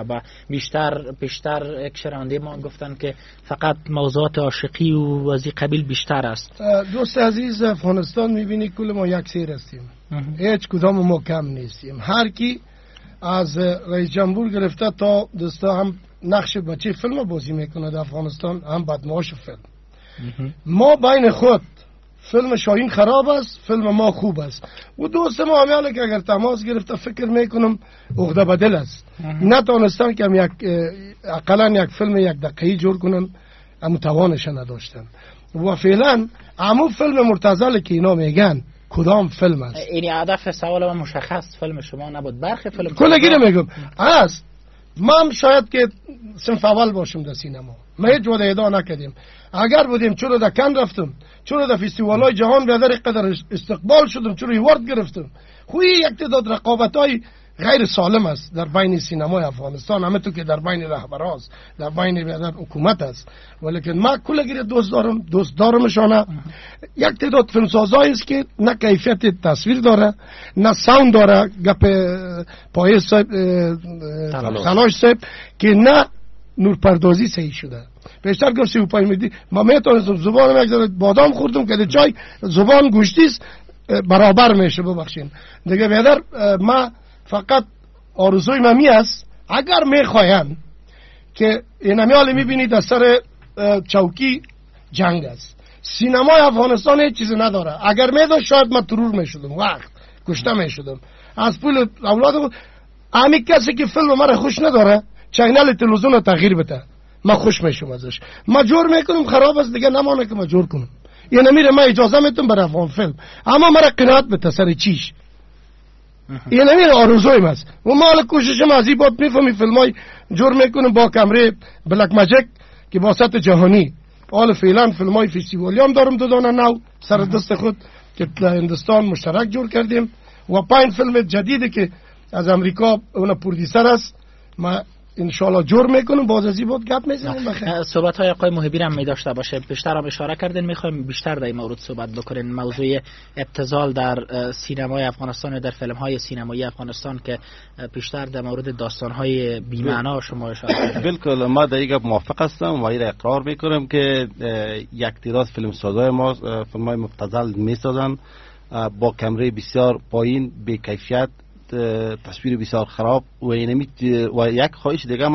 بیشتر یک شنونده ما گفتن که فقط موضوعات عاشقی و از این قبیل بیشتر است. دوست عزیز، افغانستان میبینی کل ما یک سیر هستیم، هیچ کدام ما کم نیستیم. هر کی از رئیس جمهور گرفته تا دوستا هم نقش بچه فیلم بازی میکنه در افغانستان، هم بدمعاش فیلم. ما بین خود فیلم شاهین خراب است، فیلم ما خوب است. و دوست ما همیاله که اگر تماس گرفته فکر میکنم عقده بدل است، نتونستن که اقلا یک فیلم یک دقیقی جور کنن، اما توانش نداشتن. و فعلا همون فیلم مرتزل که اینا میگن کدام فیلم است. این هدف سوال من مشخص فیلم شما نبود، برخی فیلم کلگی میگم است. ما شاید که صنف اول باشم در سینما، ما هیچ وقت ادعا نکردیم. اگر بودیم چرا در کن رفتم، چرا در فستیوال‌های جهان بیادر قدر استقبال شدم، چرا ایوارد گرفتم. خوی یک تعداد رقابت‌های غیر سالم است در بین سینمای افغانستان، همه تو که در بین رهبران است، در بین بیادر حکومت است. ولیکن ما کلگی دوست دارمشانه. یک تعداد فیلمسازایی است که نه کیفیت تصویر داره، نه ساوند داره، گپ پایه صاحب تلاش صاحب که نه نورپردازی صحیح شده. بیشتر گفت 35 میدی ما میتونستم زبانم یک ذره بادام خوردم که چای زبان گوشتیست برابر میشه. ببخشین دیگه بیادر ما فقط آرزوی ممی است اگر میخواین که این همیال میبینید از سر چوکی جنگ است. سینمای افغانستان هیچ چیزی نداره. اگر میداشت شاید من ترور میشدم، وقت کشته میشدم از پول اولاد. امی کسی که فیلم مرا خوش نداره چینل تلویزیون رو تغییر بده، من خوش میشم ازش. ما جور میکنم خراب است دیگه، نمانه که ما جور کنم. یه نمیره ما اجازه میتونم برای افغان فیلم، اما مرا قناعت بده سر چیش. یه نمیره آرزویم است و ما حالا کوششم از این بات میفهمی فیلمای جور میکنم با کمره بلک ماجیک که با سطح جهانی. حالا فعلا فیلمای فستیوالی هم دارم دو دانه نو سر دست خود که هندوستان مشترک جور کردیم و 5 فیلم جدیدی که از امریکا اون پرودیسر است ما انشالله جور میکنم. باز از این بود گپ میزنیم. بخیر صحبت های آقای محبی هم میداشته باشه. بیشتر هم اشاره کردین، میخوایم بیشتر در این مورد صحبت بکنین. موضوع ابتذال در سینمای افغانستان و در فیلم های سینمایی افغانستان که بیشتر در مورد داستان های بی‌معنا شما اشاره کردین. بالکل ما در این موافق هستم و این اقرار میکنم که یک تعداد فیلم سازای ما فیلم های مبتذل میسازن با کمره بسیار پایین، بی کیفیت، تصویر بسیار خراب و یک خواهش دیگه هم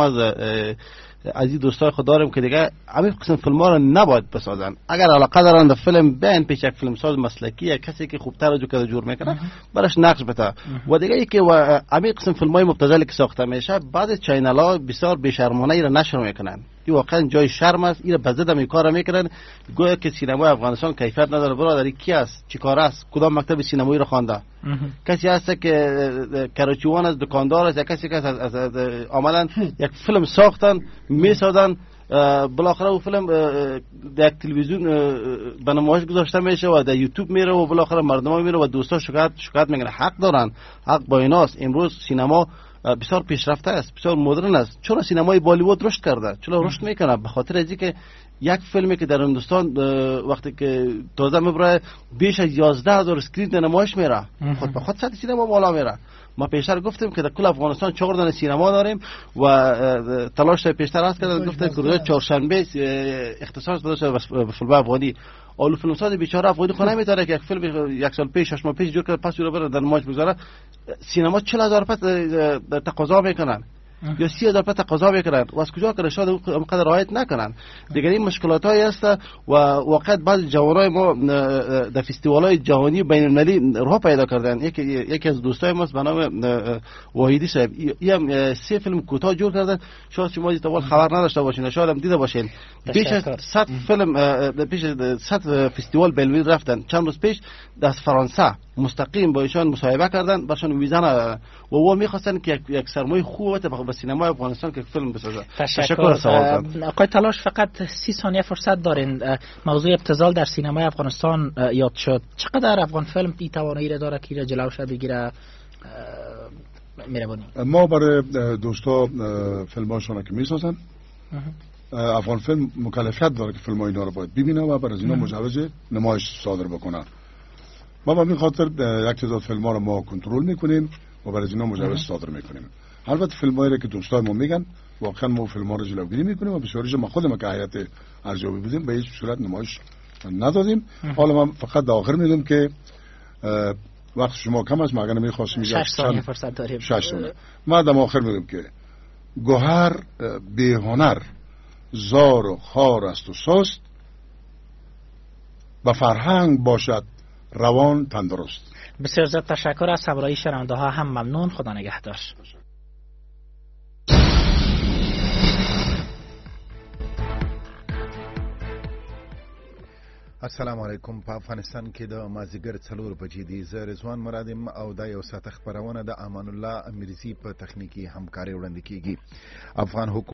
از این دوستای خود دارم که دیگه همین قسم فیلم ها رو نباید بسازن. اگر علاقه دارن در فیلم بیان پیش یک فیلم ساز مسلکی یا کسی که خوبتر جو که جور میکنه برش نقش بده. و دیگه ای که همین قسم فیلم های مبتذلی که ساخته میشه بعضی چینل ها بسیار بی‌شرمانه ای را نشر میکنن. این واقعا جای شرم است. این بزد هم کار میکنن گویا که سینمای افغانستان کیفیت نداره. برادر کی است؟ چیکار است؟ کدام مکتب سینمایی را خوانده؟ کسی هست که کراچیوان از دکاندار است یا کسی که از عملا یک فیلم ساختن میسازن بالاخره او فیلم در تلویزیون به نمایش گذاشته میشه و در یوتیوب میره و بالاخره مردم ها میره و دوستا شکایت میکنن. حق دارن، حق با ایناست. امروز سینما بسیار پیشرفته است، بسیار مدرن است. چرا سینمای بالیوود رشد کرده؟ چرا رشد میکنه؟ به خاطر از اینکه یک فیلمی که در هندوستان وقتی که تازه میبره بیش از 11,000 اسکرین نمایش میره، خود به خود سطح سینما بالا میره. ما پیشتر گفتیم که در کل افغانستان 4 دانه سینما داریم و تلاش پیشتر است که گفتیم که روز چهارشنبه اختصاص داده به فیلم افغانی. اولو فیلمساز بیچاره افغانی خونه میتاره که یک فیلم یک سال پیش 6 ماه پیش جور کرد پس رو بره در نمایش بگذاره. سینما 40,000 پس تقاضا میکنن یا 30,000 تقاضا میکنن و از کجا که شاید اونقدر رعایت نکنن. دیگه این مشکلات هایی است و واقعا بعضی جوانای ما در فستیوال‌های جهانی بین المللی راه پیدا کردن. یکی از دوستای ما به نام واحدی صاحب هم 3 فیلم کوتاه جور کردن. شاید شما از اول خبر نداشته باشین، شاید هم دیده باشین. بیش از 100 فیلم بیش از 100 فستیوال بین المللی رفتن. چند روز پیش در فرانسه مستقیم با ایشان مصاحبه کردن، برشان ویزا ندادن و او می‌خواستن که یک سرمایه خوب به سینمای افغانستان که فیلم بسازه. تشکر. آقای تلاش فقط 30 ثانیه فرصت دارین. موضوع ابتذال در سینمای افغانستان یاد شد. چقدر افغان فیلم این توانایی را داره که جلوش بگیره؟ مهربانی. ما برای دوستا فیلماشون که میسازن افغان فیلم مکلفیت داره که فیلمای اینا رو باید ببینه و برای اینا مجوز نمایش صادر بکنن. ما به این خاطر یک تعداد فیلم ها رو ما کنترل میکنیم و برای اینا مجوز صادر میکنیم. البته فیلمایی که دوستای ما میگن واقعا ما فیلم ها رو جلوگیری میکنیم و بسیاریش ما خودمون که هیئت ارزیابی بودیم به هیچ صورت نمایش ندادیم. حالا من فقط در آخر میگم که وقت شما کم است، ما اگر نمیخواستیم 6 ثانیه فرصت داریم. 6 ثانیه. ما در آخر میگم که گوهر بی هنر زار و خار است و سست، به فرهنگ باشد روان تندرست. بسیار زیاد تشکر. از همراهی شنونده ها هم ممنون. خدا نگهدار. السلام علیکم. په افغانستان کې د مازیګر 4 بجې دي. زه رضوان مرادم او دا یو ساعت خبرونه د امان الله امیرزي په تخنیکی همکاري وړاندې کیږي. افغان حکومت